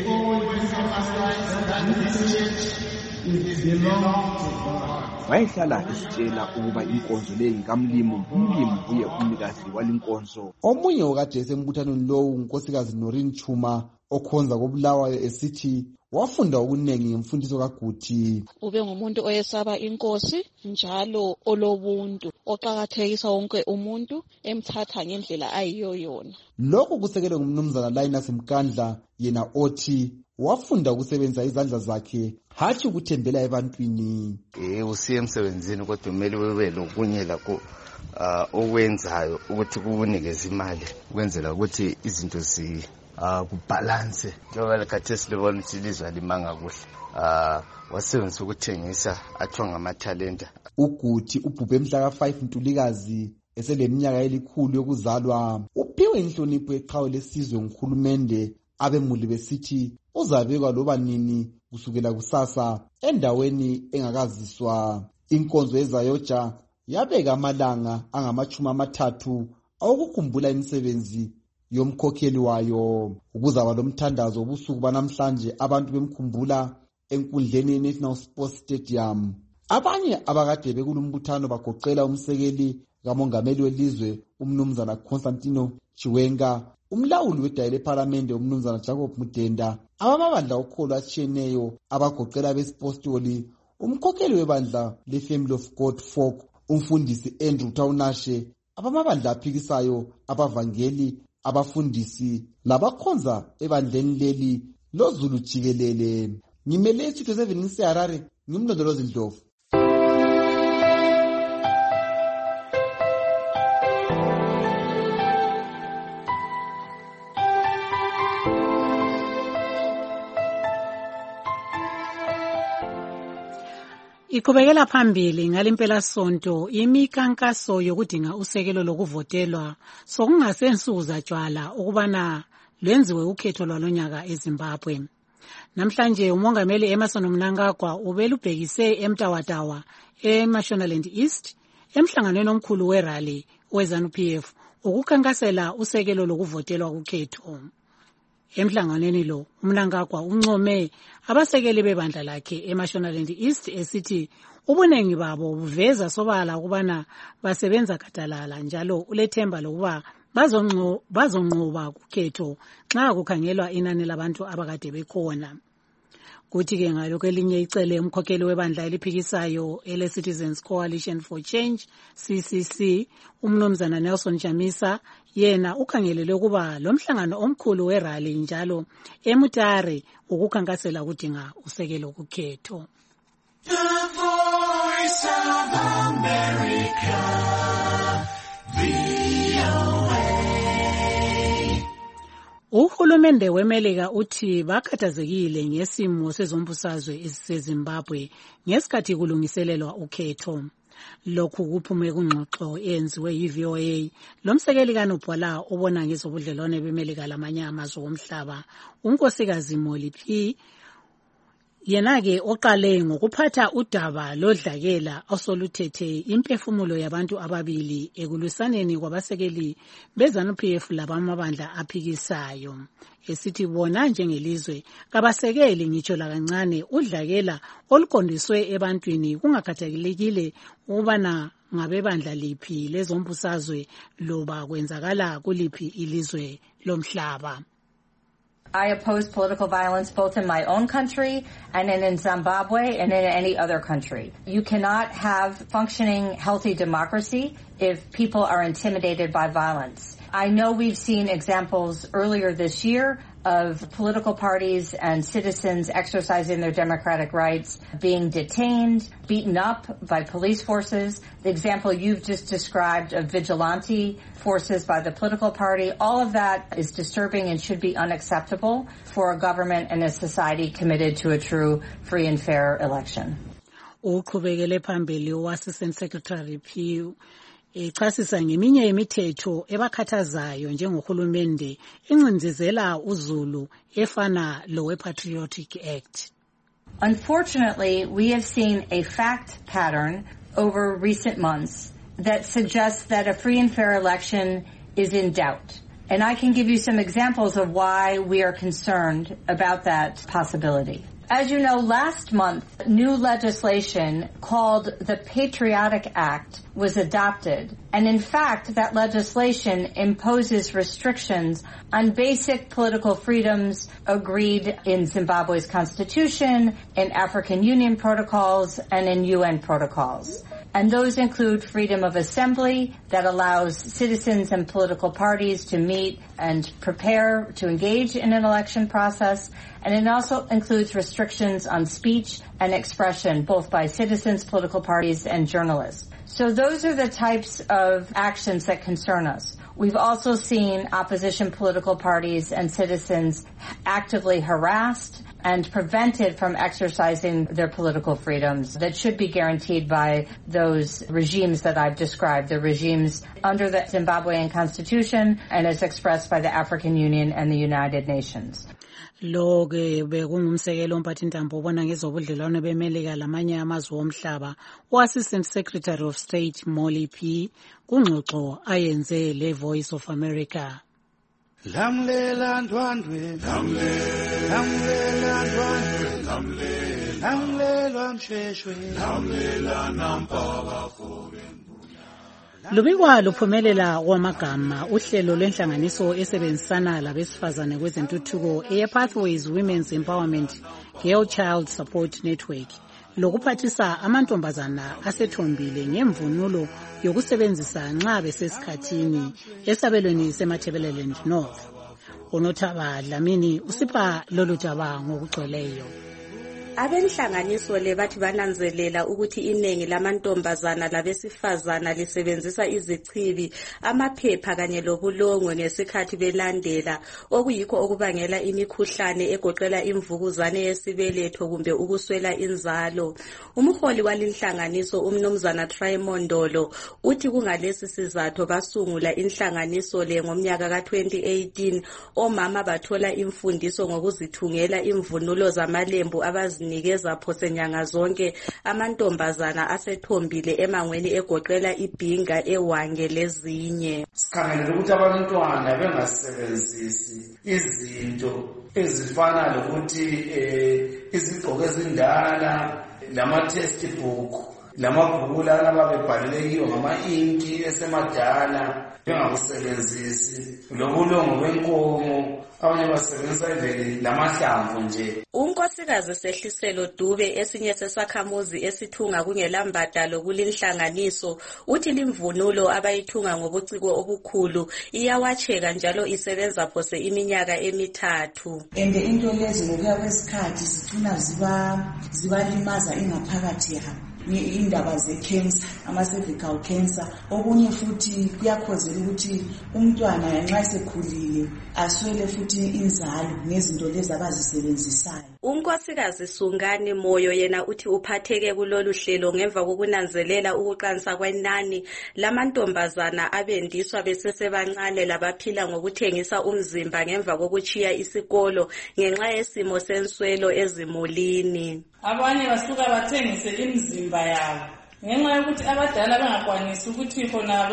Wayehlala esitshela ukuba inkonzo leyi ngamlimo umlimi uye umnikazi walinkonzo. Omunye okade esembuthanweni lowu unkosikazi Noreen Chuma okhonza koBulawayo esithi wafunda okuningi ngemfundiso kaGuti. Ube ngumuntu oyesaba inkosi njalo olobuntu oqhakathekisa wonke umuntu emthatha ngendlela ayiyo yona. Lokho kusekelwe ngumnumzana Linus Mkandla yena othi wafunda ukusebenzisa izandla zakhe hathi ukuthembela ebantwini. Usiye emsebenzini kodwa kumele ube lokunye lakho okwenzayo ukuthi kunikeze imali ukwenzela ukuthi izinto kubhalanse njengoba khathesi libona ukuthi ilizwe alimanga kuhle wasebenzisa ukuthengisa athiwa ngamathalenta. Uguti ubhubhe mhla ka-5 Ntulikazi eseleminyaka elikhulu yokuzalwa. Uphiwe inhlonipho yeqhawe lesizwe nguhulumende, abemuli besithi uzabekwa loba nini kusukela kusasa endaweni engakaziswa. Inkonzo yezayoja yabeka amalanga angama-30 awokukhumbula imisebenzi yomkhokheli wayo. Ukuzaba lomthandazo wobusuku banamhlanje abantu bemkhumbula enkundleni ye-National Sports Stadium. Abanye abakade bekulumbuthano bagoqela umsekeli kamongameli welizwe umnumzana Constantino Chiwenga, umlawuli wedayile ephalamende umnumzana Jacob Mudenda, abamabandla okholo atshiyeneyo abagoqela besipostoli, umkhokheli webandla le-Family of God Folk, umfundisi Andrew Taunashe, abamabandla aphikisayo, abavangeli, abafundisi labakhonza ebandleni leli loZulu jikelele. Ngimele isitho 7 ngiseHarare, ngimlondolozi Ndlovu. Iqhubekela phambili ngalimpelasonto imikankaso yokudinga usekelo lokuvotelwa sokungasensuku zatshwala ukubana lwenziwe ukhetho lwalonyaka eZimbabwe. Namhlanje umongameli Emmerson Mnangagwa ubelubhekise eMtawatawa eMashonaland East emhlanganweni omkhulu werally weZANU-PF ukukhankasela usekelo lokuvotelwa kukhetho. Emhlanganweni lo uMnangagwa uncome abasekeli bebandla lakhe eMashonaland East esithi ubunengi babo buveza sobala ukubana basebenza gadalala njalo ulethemba lokuba bazonqoba kukhetho nxa kukhangelwa inani labantu abakade bekhona. Kuthi-ke ngalokho elinye icele umkhokheli webandla eliphikisayo ele-Citizens Coalition for Change CCC umnumzana Nelson Chamisa yena ukhangelele ukuba lo mhlangano omkhulu werally njalo eMutare ukukhankasela ukudinga usekelo kukhetho. The Voice of America, Uhulumende weMelika uthi bakhathazekile ngesimo sezombusazwe esiseZimbabwe ngesikhathi kulungiselelwa ukhetho. Lokhu kuphume kungxoxo eyenziwe yiVOA lomsekeli kaNobhala obona ngezobudlelwane beMelika lamanye amazwe omhlaba unkosikazi Molly P. Yena-ke oqale ngokuphatha udaba lodlakela osoluthethe imphefumulo yabantu ababili ekulwisaneni kwabasekeli beZANU-PF labamabandla aphikisayo. Esithi bona njengelizwe kabasekeli ngitsho lakancane udlakela oluqondiswe ebantwini kungakhathalekile ukubana ngabebandla liphi lezombusazwe loba kwenzakala kuliphi ilizwe lomhlaba. I oppose political violence both in my own country and in Zimbabwe and in any other country. You cannot have functioning, healthy democracy if people are intimidated by violence. I know we've seen examples earlier this year of political parties and citizens exercising their democratic rights being detained, beaten up by police forces. The example you've just described of vigilante forces by the political party, all of that is disturbing and should be unacceptable for a government and a society committed to a true, free and fair election. Uqhubekele phambili uAssistant Secretary P. Echasisa ngeminye imithetho ebakhathazayo njengohulumende incindezela uZulu efana lowe Patriotic Act. Unfortunately, we have seen a fact pattern over recent months that suggests that a free and fair election is in doubt. And I can give you some examples of why we are concerned about that possibility. As you know, last month, new legislation called the Patriotic Act was adopted. And in fact, that legislation imposes restrictions on basic political freedoms agreed in Zimbabwe's constitution, in African Union protocols, and in UN protocols. And those include freedom of assembly that allows citizens and political parties to meet and prepare to engage in an election process. And it also includes restrictions on speech and expression, both by citizens, political parties, and journalists. So those are the types of actions that concern us. We've also seen opposition political parties and citizens actively harassed and prevented from exercising their political freedoms that should be guaranteed by those regimes that I've described, the regimes under the Zimbabwean constitution and as expressed by the African Union and the United Nations. Lo ke bekungumsekelo umphathintambo obona ngezobudlelwano bemelika lamanye amazwe omhlaba u-Assistant Secretary of State Molly P. kungxoxo ayenze le Voice of America. Lamlela ndwandwe, lamlela ndwandwe, lamlela msheshwe, lamlela nampaba fobe. Lubikwa luphumelela kwamagama uhlelo lwenhlanganiso esebenzisana labesifazane kwezentuthuko ePathways Women's Empowerment Girl Child Support Network lokuphathisa amantombazana asethombile ngemvunulo yokusebenzisa nxa besesikhathini esabelweni seMatabeleland North. Unothaba Dlamini usipha lolu daba ngokugcweleyo. Abenhlanganiso le bathi bananzelela ukuthi iningi lamantombazana labesifazana lisebenzisa izichibi, amaphepha kanye lobulongwe ngesikhathi belandela, okuyikho okubangela imikhuhlane egoqela imvukuzane yesibeletho kumbe ukuswela inzalo. Umholi walinhlanganiso umnumzana Trimondolo uthi kungalesi sizatho basungula inhlanganiso le ngomnyaka ka-2018 omama bathola imfundiso ngokuzithungela imvunulo zamalembu nikezwa phose nyanga zonke amantombazana asethombile emangweni egoqela ibhinga ewange lezinye. Sikhangele ukuthi abantwana bengasebenzisi izinto ezifana lokuthi izigqoko ezindala lama-textbook lamabhuku lana ababebhalele kiwo ngama-inki esemadala bengakusebenzisi lobulongo benkomo abanye basebenzisa ivele lamahlamvu nje. Unkosikazi Sehliselo Dube esinye sesakhamuzi esithunga kungelambadalo kulinhlanganiso uthi limvunulo abayithunga ngobuciko obukhulu iyawacheka njalo isebenza phose iminyaka emithathu. And into lezi ngokuya kwesikhathi sithuna zibalimaza ingaphakathi yabo. Indaba ze-cancer, ama-cervical cancer, okunye futhi kuyakhozela ukuthi umntwana nxa esekhulile aswele futhi inzalo nezinto lezi abazisebenzisayo. Unkosikazi Sungani Moyo yena uthi uphatheke kulolu hlelo ngemva kokunanzelela ukuqansa kwenani lamantombazana abendiswa besesebancane labaphila ngokuthengisa umzimba ngemva kokuchiya isikolo ngenxa yesimo senswelo ezimulini. Abanye basuka bathengise imizimba yabo ngenxa yokuthi abadala bengakwanisi ukuthi khona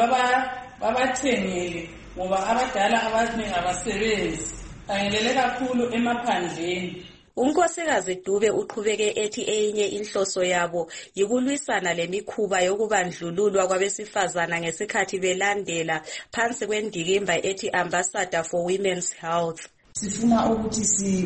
babathengele ngoba abadala abaningi abasebenzi kanyelele kakhulu emaphandleni. Unkosikazi Dube uqhubeke ethi enye inhloso yabo yikulwisana lemikhuba yokubandlululwa kwabesifazana ngesikhathi belandela phansi kwendikimba ethi Ambassador for Women's Health. Sifuna ukuthi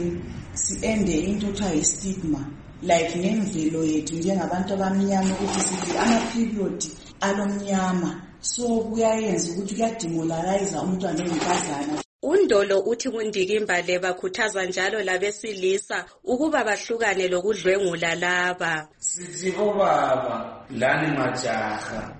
siende into ekuthiwa yi-stigma. Like nemvelo yethu njengabantu abamnyama ukuthi sithi ama-period alomnyama so kuyayenza ukuthi kuyademoralize umntwana oyinkazana. Undolo uthi kundikimba le bakhuthaza njalo labesilisa ukuba bahlukane lokudlwengula laba. Sithi bobaba lani majaha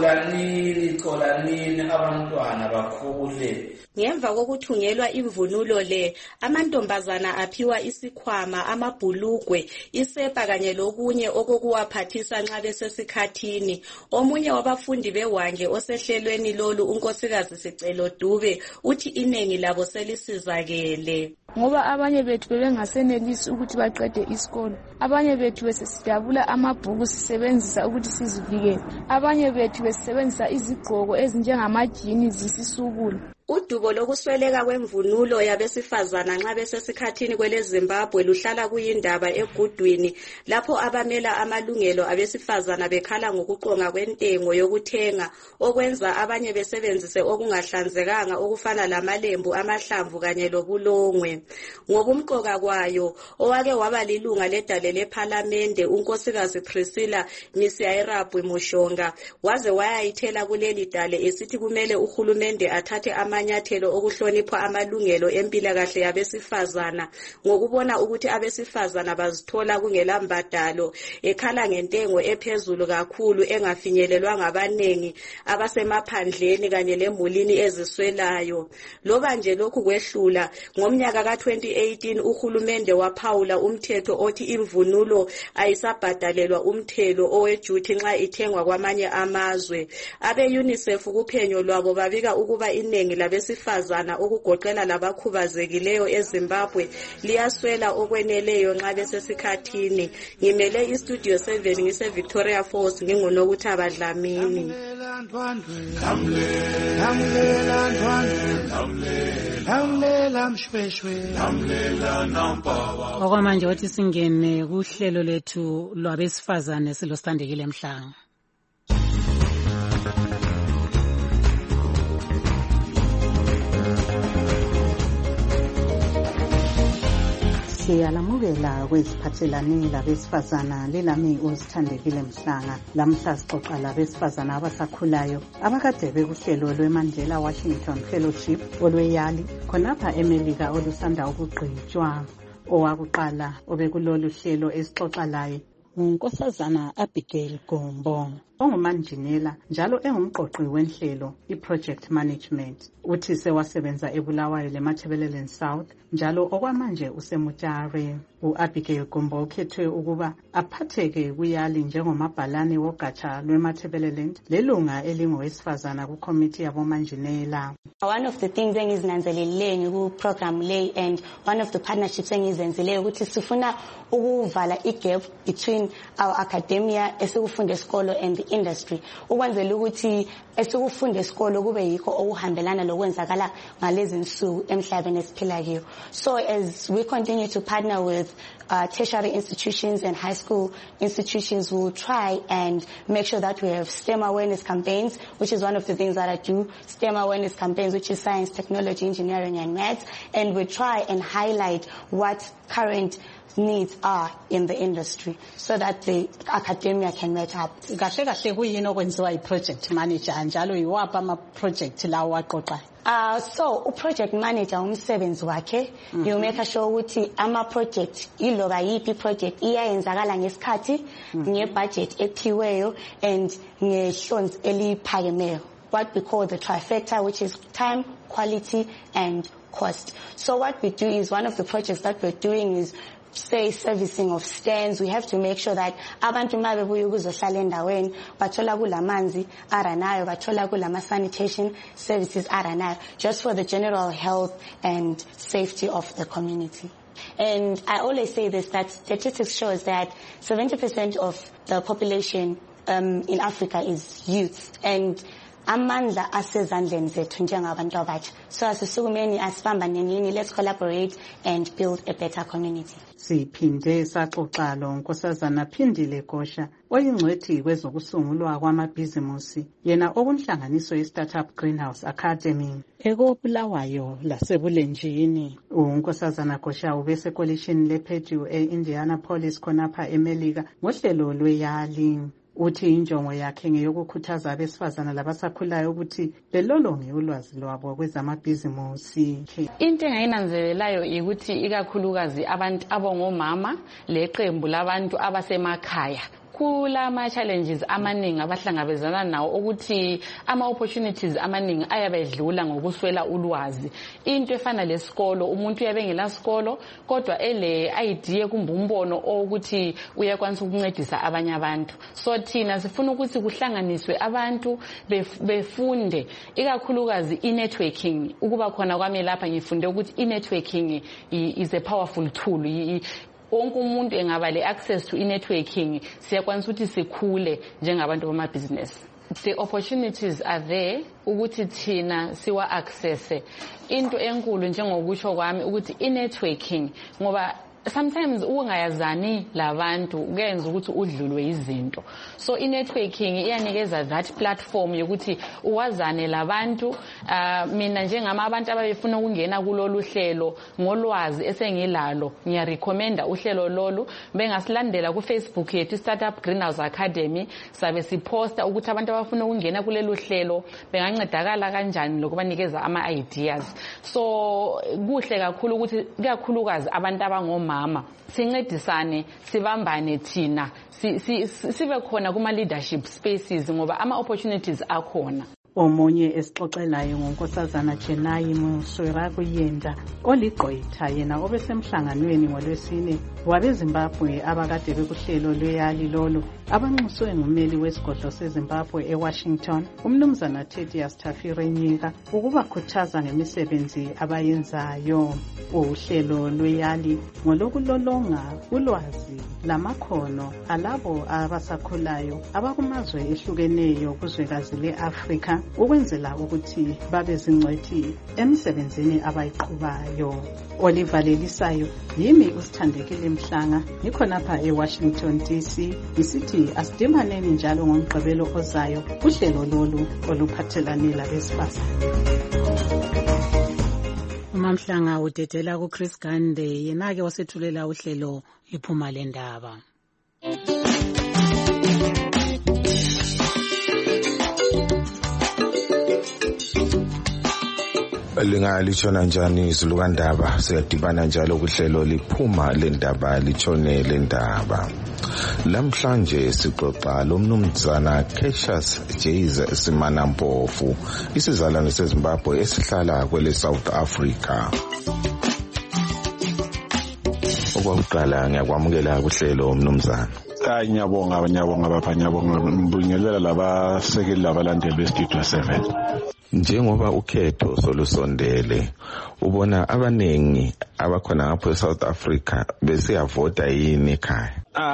xolanini abantwana bakhule. Ngemva kokuthungelwa imvunulo le amantombazana aphiwa isikhwama, amabhulugwe, isepa kanye lokunye okokuwaphathisa nxa besesikhathini. Omunye wabafundi bewange osehlelweni lolu unkosikazi Sicelo Dube uthi inengi labo selisizakele. Ngoba abanye bethu bebengasenelisi ukuthi baqede isikolo, abanye bethu besesidabula amabhuku sisebenzisa ukuthi sizivikele, abanye bethu besebenzisa izigqoko ezinjengamajini zisisukula. Udubo lokusweleka kwemvunulo yabesifazana nxa besesikhathini kwele Zimbabwe luhlala kuyindaba egudwini lapho abamela amalungelo abesifazana bekhala ngokuqonga kwentengo yokuthenga okwenza abanye besebenzise okungahlanzekanga okufana lamalembu amahlamvu kanye lobulongwe. Ngobumqoka kwayo owake waba lilunga ledale lePhalamende unkosikazi Priscilla Misiairabwi Mushonga waze wayayithela kuleli dale esithi kumele uhulumende athathe amanyathelo okuhlonipha amalungelo empilakahle yabesifazana ngokubona ukuthi abesifazana bazithola kungela mbadalo ekhala ngentengo ephezulu kakhulu engafinyelelwa ngabanengi abasemaphandleni kanye lemulini eziswelayo. Loba nje lokhu kwehlula ngomnyaka ka2018 uhulumende waphawula umthetho othi imvunulo ayisabhadalelwa umthelo owejuthi nxa ithengwa kwamanye amazwe. Abe UNICEF kuphenyo lwabo babika ukuba iningi labesifazana ukugoqela labakhubazekileyo eZimbabwe liyaswela okweneleyo nxa besesikhathini. Ngimele iStudio 7 ngise Victoria Falls nginguNokuthaba Dlamini. Okwamanje wathi singene kuhlelo lethu lwabesifazane silosithandekile Mhlanga. Siyalamukela kweziphathelane labesifazana lelami uzithandekile Mhlanga. Lamhla sixoxa labesifazana abasakhulayo abakade bekuhlelo lweMandela Washington Fellowship olweyali khonapha eMelika olusanda ukugqitshwa. Owakuqala obekulolu hlelo esixoxa laye uNkosazana Abigail Gombo ongumanjinela njalo engumqoqi wenhlelo iproject management. Uthi sewasebenza eBulawayo leMatabeleland South njalo okwamanje useMutare. U-Abigail Gombo ukhethwe ukuba aphatheke kuyali njengomabhalane wogatsha lweMatabeleland lelunga elingowesifazana kukomiti yabomanjinela. One of the things engizinanzeleleyo ku-program le and one of the partnerships engizenzileyo ukuthi sifuna ukuvala igap between our academia esikufunda esikolo and the industry ukwenzela ukuthi esikufunda esikolo kube yikho okuhambelana lokwenzakala ngalezi nsuku emhlabeni esiphila kuyo. So as we continue to partner with tertiary institutions and high school institutions, will try and make sure that we have STEM awareness campaigns, which is one of the things that I do, STEM awareness campaigns, which is science, technology, engineering, and maths, and we try and highlight what current needs are in the industry so that the academia can match up. Kahle kahle kuyini okwenziwa iproject manager njalo yiwapha ama project lawo aqoqayo? So project manager umsebenzi wakhe you make sure ukuthi ama project iloba yipi project iyayenzakala ngesikhathi ngebudget ephiweyo and ngehlonzi eliphakemeyo, what we call the trifecta, which is time, quality and cost. So what we do is one of the projects that we're doing is say servicing of stands. We have to make sure that abantu mabebuya ukuzohlala endaweni bathola kulamanzi aranayo, bathola kulama sanitation services aranayo, just for the general health and safety of the community. And I always say this, that statistics shows that 70% of the population in Africa is youth, and amandla asezandleni zethu njengabantu abatsha. So asisukumeni asibambaneni, let's collaborate and build a better community. Siphinde saxoxa lo Nkosazana Phindile Gosha oyingcwethi kwezokusungulwa kwamabhizimusi yena okunhlanganiso ye-Startup Greenhouse Academy ekobulawayo lasebulenjini. uNkosazana Gosha ubesekolishini lePurdue e-Indianapolis khonapha eMelika ngohlelo lweyali. Uthi injongo yakhe ngeyokukhuthaza abesifazana labasakhulayo ukuthi belolonge ulwazi lwabo kwezamabhizimusi. Into engayinanzelelayo ukuthi ikakhulukazi abantu abongomama leqembu labantu abasemakhaya kulama challenges amaningi abahlangabezana nawo ukuthi ama opportunities amaningi ayabedlula ngokuswela ulwazi. Into efana lesikolo, umuntu uyabengela sikolo kodwa ele idea kumbe umbono ukuthi uyakwanisa ukuncedisa abanye abantu. So thina sifuna ukuthi kuhlanganiswe abantu befunde ikakhulukazi i-networking. Ukuba khona kwami lapha ngifunde ukuthi i-networking is a powerful tool. Wonke umuntu engaba le access to networking siyakwanisa ukuthi sikhule njengabantu bamabhizinesi. the opportunities are there ukuthi thina siwa access into enkulu njengokusho kwami ukuthi i-networking ngoba sometimes ungayazani labantu kuyenza ukuthi udlulwe izinto so i-networking iyanikeza that platform yokuthi uwazane labantu mina njengama abantu abafuna ukungena kulolu hlelo ngolwazi esengilalo ngiyarecommenda uhlelo lolu bengasilandela ku Facebook yethu Startup Greenhouse Academy sabe siposta ukuthi abantu abafuna ukungena kulelo hlelo bengancedakala kanjani lokubanikeza ama ideas so kuhle kakhulu ukuthi kakhulukazi abantu abangomama sincedisane sibambane thina sibe khona kuma leadership spaces ngoba ama opportunities akhona. Omunye esixoxelayo ngonkosazana Chenayi Muswera Kuyenda oligqwetha yena obesemhlanganweni ngolwesine wabeZimbabwe abakade bekuhlelo lweyali lolo abanxuswe ngumeli wesigodlo seZimbabwe eWashington umnumzana Thedius Tafirenyika ukubakhuthaza ngemisebenzi abayenzayo. Uhlelo lweyali ngolokulolonga ulwazi lamakhono alabo abasakhulayo abakumazwe ehlukeneyo kuzwekazi leAfrika ukwenzela ukuthi babe zingcwethi emsebenzini abayiqhubayo. Oliver Lelisayo yimi usithandekile Mhlanga ngikhonapha eWashington DC ngisithi asidibaneni njalo ngomgqibelo ozayo uhlelo lolu oluphathelane labesifazane. Umamhlanga udedela ku Chris Gande yena ke wasethulela uhlelo liphuma lendaba. Lingalishona njani izulukandaba siyadibana njalo kuhlelo liphuma lendaba litshone lendaba. Lamhlanje sixoxa lomnumzana Cassius Jays Simanampofu isizalwane seZimbabwe esihlala kwele South Africa. Okwaqala ngiyakwamukela kuhlelo mnumzana. Ngiyabonga bapha ngiyabonga mbingelela labasekeli labalandeli beStudio 7. Njengoba ukhetho solusondele ubona abanengi abakhona ngapho eSouth Africa besiyavota yini ekhaya?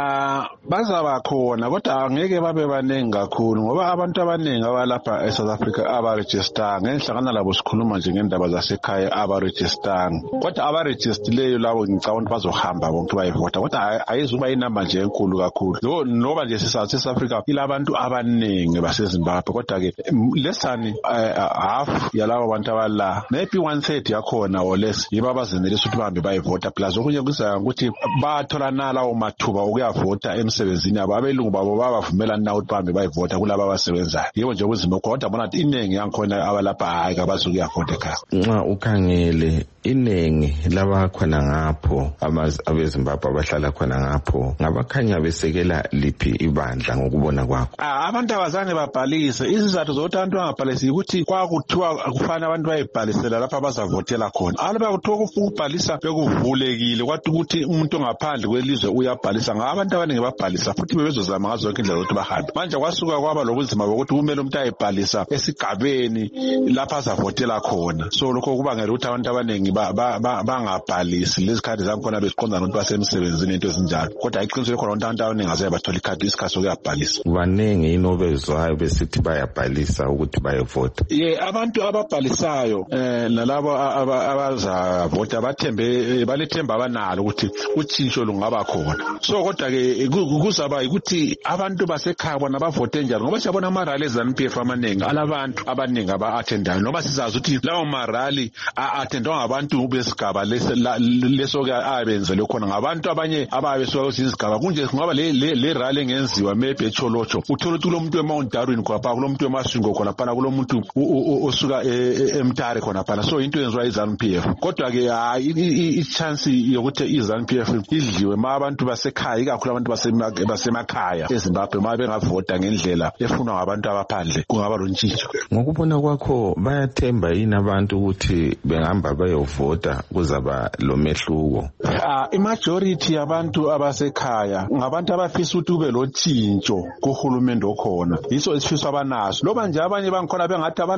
Bazaba khona kodwa angeke babe baningi kakhulu ngoba abantu abaningi abalapha eSouth Africa abaregister ngenhlangana labo sikhuluma nje ngendaba zasekhaya abaregister kodwa abaregistileyo labo ngicabanga bazohamba bonke bayevota kodwa ayizuba inamba nje enkulu kakhulu ngoba nje South Africa ilabantu abaningi baseZimbabwe kodwa ke lesani half yalabo bantu abala maybe 1/3 yakhona or less yiba abazenelisa ukuthi bahambe bayevota plus okunye kuza ukuthi bathola nalawo mathuba ukuyavota emsebenzini yabo abelungu babo babavumelana nawo ukuthi bahambe bayivota kulabo abasebenzayo yebo nje ubuzima kodwa bona iningi yangikhona abalapha hayi abazokuyavota ekhaya. Nxa ukhangele iningi labakhona ngapho abeZimbabwe abahlala khona ngapho ngabakhanya besekela liphi ibandla ngokubona kwakho? Abantu abazange babhalise izizathu zokuthi abantu bangabhalisi ukuthi kwakuthiwa kufana abantu bayibhalisela lapha bazavotela khona alaba kuthiwa ukubhalisa bekuvulekile kwathi ukuthi umuntu ongaphandle kwelizwe uyabhalisa ngabantu abaningi babhalisa futhi bebezozama ngazo zonke indlela zokuthi bahambe manje kwasuka kwaba lobunzima bokuthi kumele umuntu ayibhalisa esigabeni lapha azavotela khona so lokho kubangela ukuthi abantu abaningi bangabhalisi lezi khadi zakhona beziqonda ukuthi basemsebenzini into ezinjalo kodwa iqiniso khona abantu abaningi azaye bathola ikhadi isikhathi sokuyabhalisa. Baningi inobezwayo besithi bayabhalisa ukuthi bayevota. Abantu ababhalisayo nalabo abazavota balethemba abanalo ukuthi utshintsho lungaba khona so kodwa ke kuzaba ukuthi abantu basekhaya bona bavote njalo ngoba siyabona amarally eZANU-PF amaningi alabantu abaningi aba-attendayo noma sizazi ukuthi lawo marally a-attendwa ngabantu besigaba leso ke abenzelwe khona ngabantu abanye ababesuka kwezinye izigaba kunje kungaba le rally engenziwa maybe eCholocho uthola ukuthi kulomuntu eMount Darwin khona kulomuntu eMasvingo khona phana kulomuntu osuka eMtare khona phana so into yenziwa iZANU-PF kodwa ke i-chance yokuthi iZANU-PF idliwe ma abantu basekhaya ikakhulu abantu basemakhaya eZimbabwe ma bengavota ngendlela efunwa ngabantu abaphandle kungaba lontshintsho. Ngokubona kwakho bayathemba yini abantu ukuthi bengihamba bayovota kuzaba lo mehluko? I-majority yabantu abasekhaya ngabantu abafisa ukuthi kube lotshintsho kuhulumende okhona yiso isifiso abanaso loba nje abanye bangikhona bengathi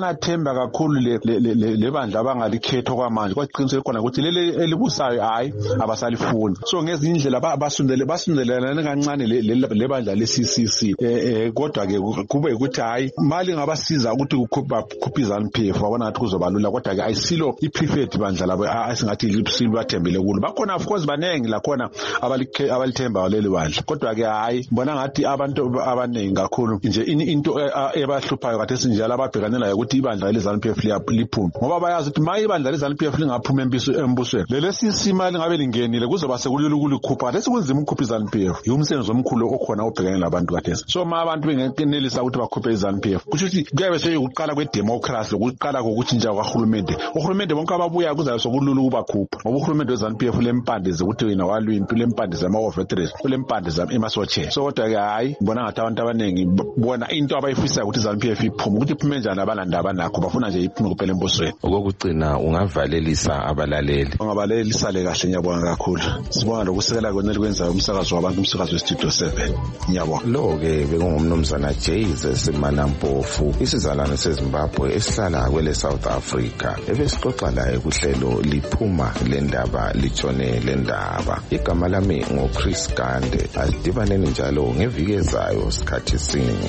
banathemba kakhulu le bandla abangalikhetha kwamanje kwaqinisele khona ukuthi leli elibusayo hayi abasalifuni. So ngezinye indlela basundelelane kancane le bandla le-CCC kodwa ke kube ukuthi hayi mali ngabasiza ukuthi bakhuphe iZANU-PF wabona ngathi kuzobalula kodwa ke ayisilo i-preferred bandla labo asingathi libathembele kulo. Bakhona of course banengi lakhona abalithemba leli bandla kodwa ke hayi bona ngathi abantu abanengi kakhulu nje into ebahluphayo kade sinjalo ababhekanela ukuthi ibandla leZANU-PF liphume ngoba bayazi ukuthi maye ibandla leZANU-PF lingaphuma embusweni leli sisima lingabe lingenile kuzoba sekulula ukulikhupha lesekunzima ukukhupha iZANU-PF umsebenzi omkhulu okhona obhekane labantu kade. So ma abantu bengenelisa ukuthi bakhuphe iZANU-PF kusho ukuthi kuyabe sekuqala kwedemocracy lokuqala kokutshintsha kahulumende. Uhulumende bonke ababuya kuzabe sokulula ukubakhupha ngoba uhulumende weZANU-PF lempande zokuthi wena walwimpi lempande zama veterans lempande zama emasoche. So kodwa ke hayi bona ngathi abantu abanengi bona into abayifisayo ukuthi iZANU-PF iphume ukuthi iphume njani abalandaba nakho bafuna nje iphume kuphela embusweni. Okugcina ungavalelisa abalaleli. Ungabalelisa le kahle ngiyabonga kakhulu. Sibonga lokusekela kwenye likwenza umsakazo wabantu umsakazo weStudio 7. Ngiyabonga. Lo ke bekungumnumzana Jesus Manampofu isizalwane seZimbabwe esihlala kwele South Africa ebesixoxa laye kuhlelo liphuma lendaba litshone lendaba. Igama lami ngoChris Gande. Asidibaneni njalo ngeviki ezayo sikhathi sinye.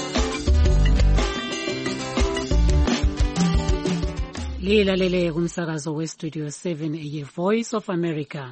Lilalele kumsakazo weStudio 7 ye Voice of America.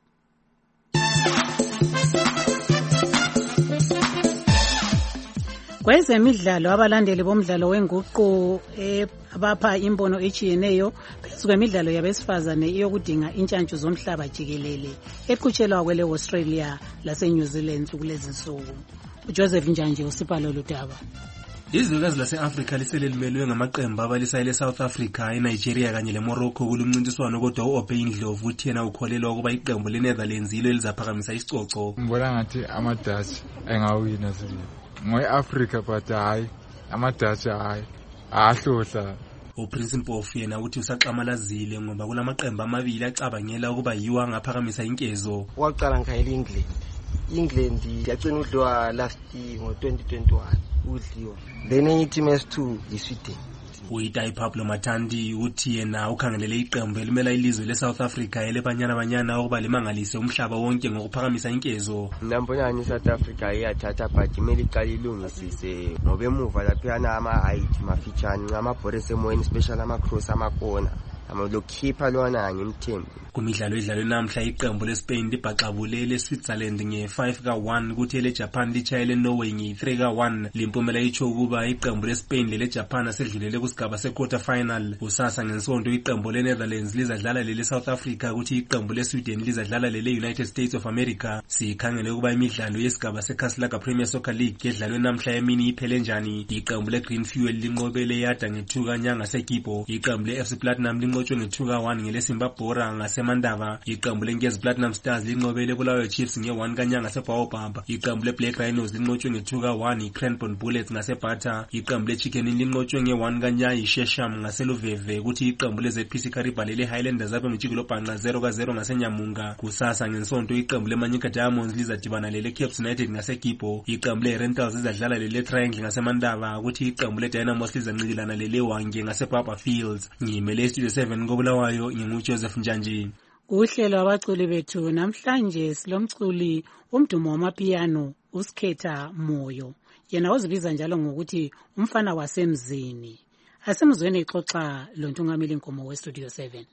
Kwezemidlalo abalandeli bomdlalo wenguqu abapha imbono echiyeneyo phezu kwemidlalo yabesifazane iyokudinga intshantshu zomhlaba jikelele eqhutshelwa kwele Australia lase New Zealand kulezi nsuku. uJoseph Njanje usipha lolu daba. Izwekazi lase-Afrika lisele limelwe ngamaqembu abalisayo le-South Africa, eNigeria kanye le-Morocco kulumncintiswano kodwa u-Obey Ndlovu uthi yena ukholelwa ukuba iqembu le-Netherlands yilo elizaphakamisa isicoco. Ngibona ngathi ama-Dutch engawina sibili. Ngoye-Africa but hayi ama-Dutch hayi ahlohla. uPrince Mpofu yena uthi usaqamalazile ngoba kulamaqembu amabili acabangela ukuba yiwo angaphakamisa inkezo. Waqala ngikhayela England yagcina udliwa last ngo-2021 udliwa. Then enye team S2 iSweden. Uyitai Pablo Matandi uthi yena ukhangelele iqembu elimela ilizwe le-South Africa elebanyana ukuba limangalise umhlaba wonke ngokuphakamisa inkezo. Nambonani South Africa iyathatha but imele iqala ilungisise ngoba emuva laphiyana ama-height mafitshane amabhore semoyeni special ama-cross amakona lokhipa lona ngimthembi. Kumidlalo edlalwe namhla iqembu leSpain libhaxabule leSwitzerland nge-5-1 kuthi eleJapan litshayele Norway nge-3-1. Limpumela itsho ukuba iqembu leSpain leleJapan asedlulele kusigaba se-quarter final. Kusasa ngensonto iqembu leNetherlands lizadlala lele-South Africa kuthi iqembu leSweden lizadlala lele-United States of America. Sikhangele ukuba imidlalo yesigaba seCastlelaga Premier Soccer League edlalwe namhla emini iphele njani. Iqembu leGreen Fuel linqobele yada nge-2 ngaseKipo. Iqembu leFC Platinum linqotshwe nge-2-1 ngeleSimbabora ngaseMandava. Iqembu leNkezi Platinum Stars linqobele Bulawayo Chiefs nge-1 ngaseBaobab. Iqembu leBlack Rhinos linqotshwe nge-2-1 yiCranbourne Bullets ngaseBata. Iqembu leChicken linqotshwe nge-1 yiShesham ngaseLuveve kuthi iqembu leZPC Kariba lele-Highlanders abe ngijikelo bhanqa 0-0 ngaseNyamunga. Kusasa ngensonto iqembu leManyika Diamonds lizadibana lele-Caps United ngaseKipo. Iqembu le-Rentals lizadlala lele-Triangle ngaseMandava kuthi iqembu le-Dynamos lizancintilana lele-Hwange ngaseBaba Fields. Ngimele iStudio 7 koBulawayo nginguJoseph Njanje. Uhlelo abaculi bethu namhlanje silomculi umdumo wamapiano uSkhetha Moyo. Yena uzibiza njalo ngokuthi umfana wasemzini. Asemzweni ixoxa lo ntungameli inkomo weStudio 7.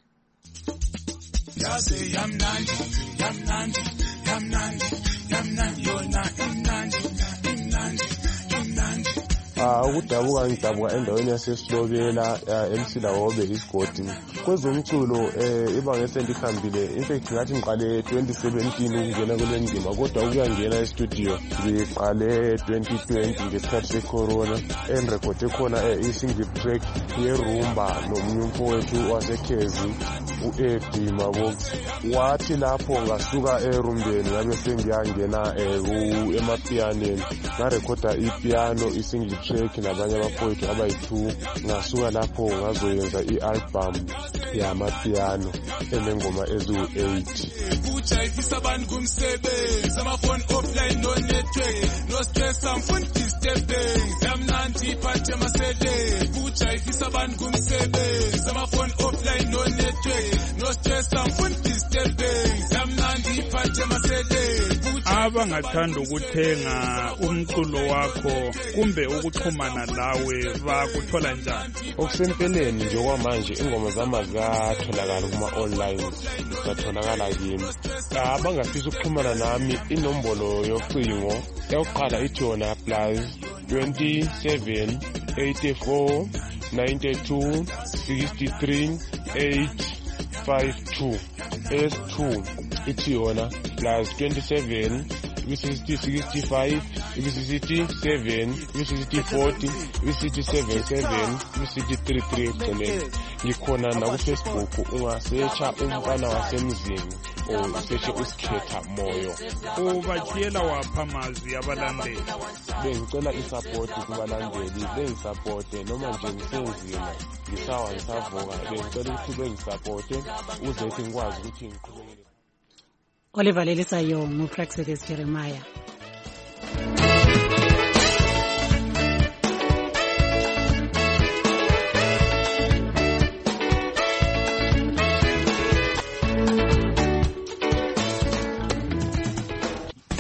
Yaze yamnandi yona imnandi. Ukudabuka ngidabuka endaweni yaseSilobela eMsilawobe isigodi. Kwezomculo ibanga esendihambile infact ngathi ngiqale 2017 ukungena kule ndima kodwa ukuyangena estudio ngiqale 2020 ngesikhathi secorona engirekhode khona i-single track yerumba nomunye umfowethu wasekhezi u-Eddie Mabox. Wathi lapho ngasuka erumbeni ngabe sengiyangena emapianeni ngarekhoda ipiano i-single track nabanye abafowethu abayi2 ngasuka lapho ngazoyenza i-album yamapiano enengoma eziwu8. Kujayivisa abantu kumsebenzi amafoni offline no network no stress amfuni disturbing yamnandi iphathe amasele kujayivisa Ufundisa abantu kumsebenzi amafoni offline no network no stress angifuni disturbance amnandi iphathe maseleni abangathanda ukuthenga umculo wakho kumbe ukuxhumana lawe bakuthola njani? Okusempeleni nje kwamanje ingoma zami zikatholakala kuma-online zikatholakala kimi. Abangafisa ukuxhumana nami inombolo yocingo yokuqala ithi yona plus 27 84 92 63 852. S2 ithi yona plus 27 ibisithi 65 ibisithi 7 ibisithi 40 ibisithi 77 ibisithi 33 ekugcineni. Ngikhona nakuFacebook ungasearcha umfana wasemzini or usearche uSikhetha Moyo. Ubachiyela wapha amazwi abalandeli? Bengicela isupport kubalandeli, bengisupport noma nje ngisenzima ngisawa ngisavuka, bengicela ukuthi bengisupport ukuze ukuthi ngikwazi ukuthi ngiqhubeke. Oliver Lelisayo nguPraxedis Jeremiah.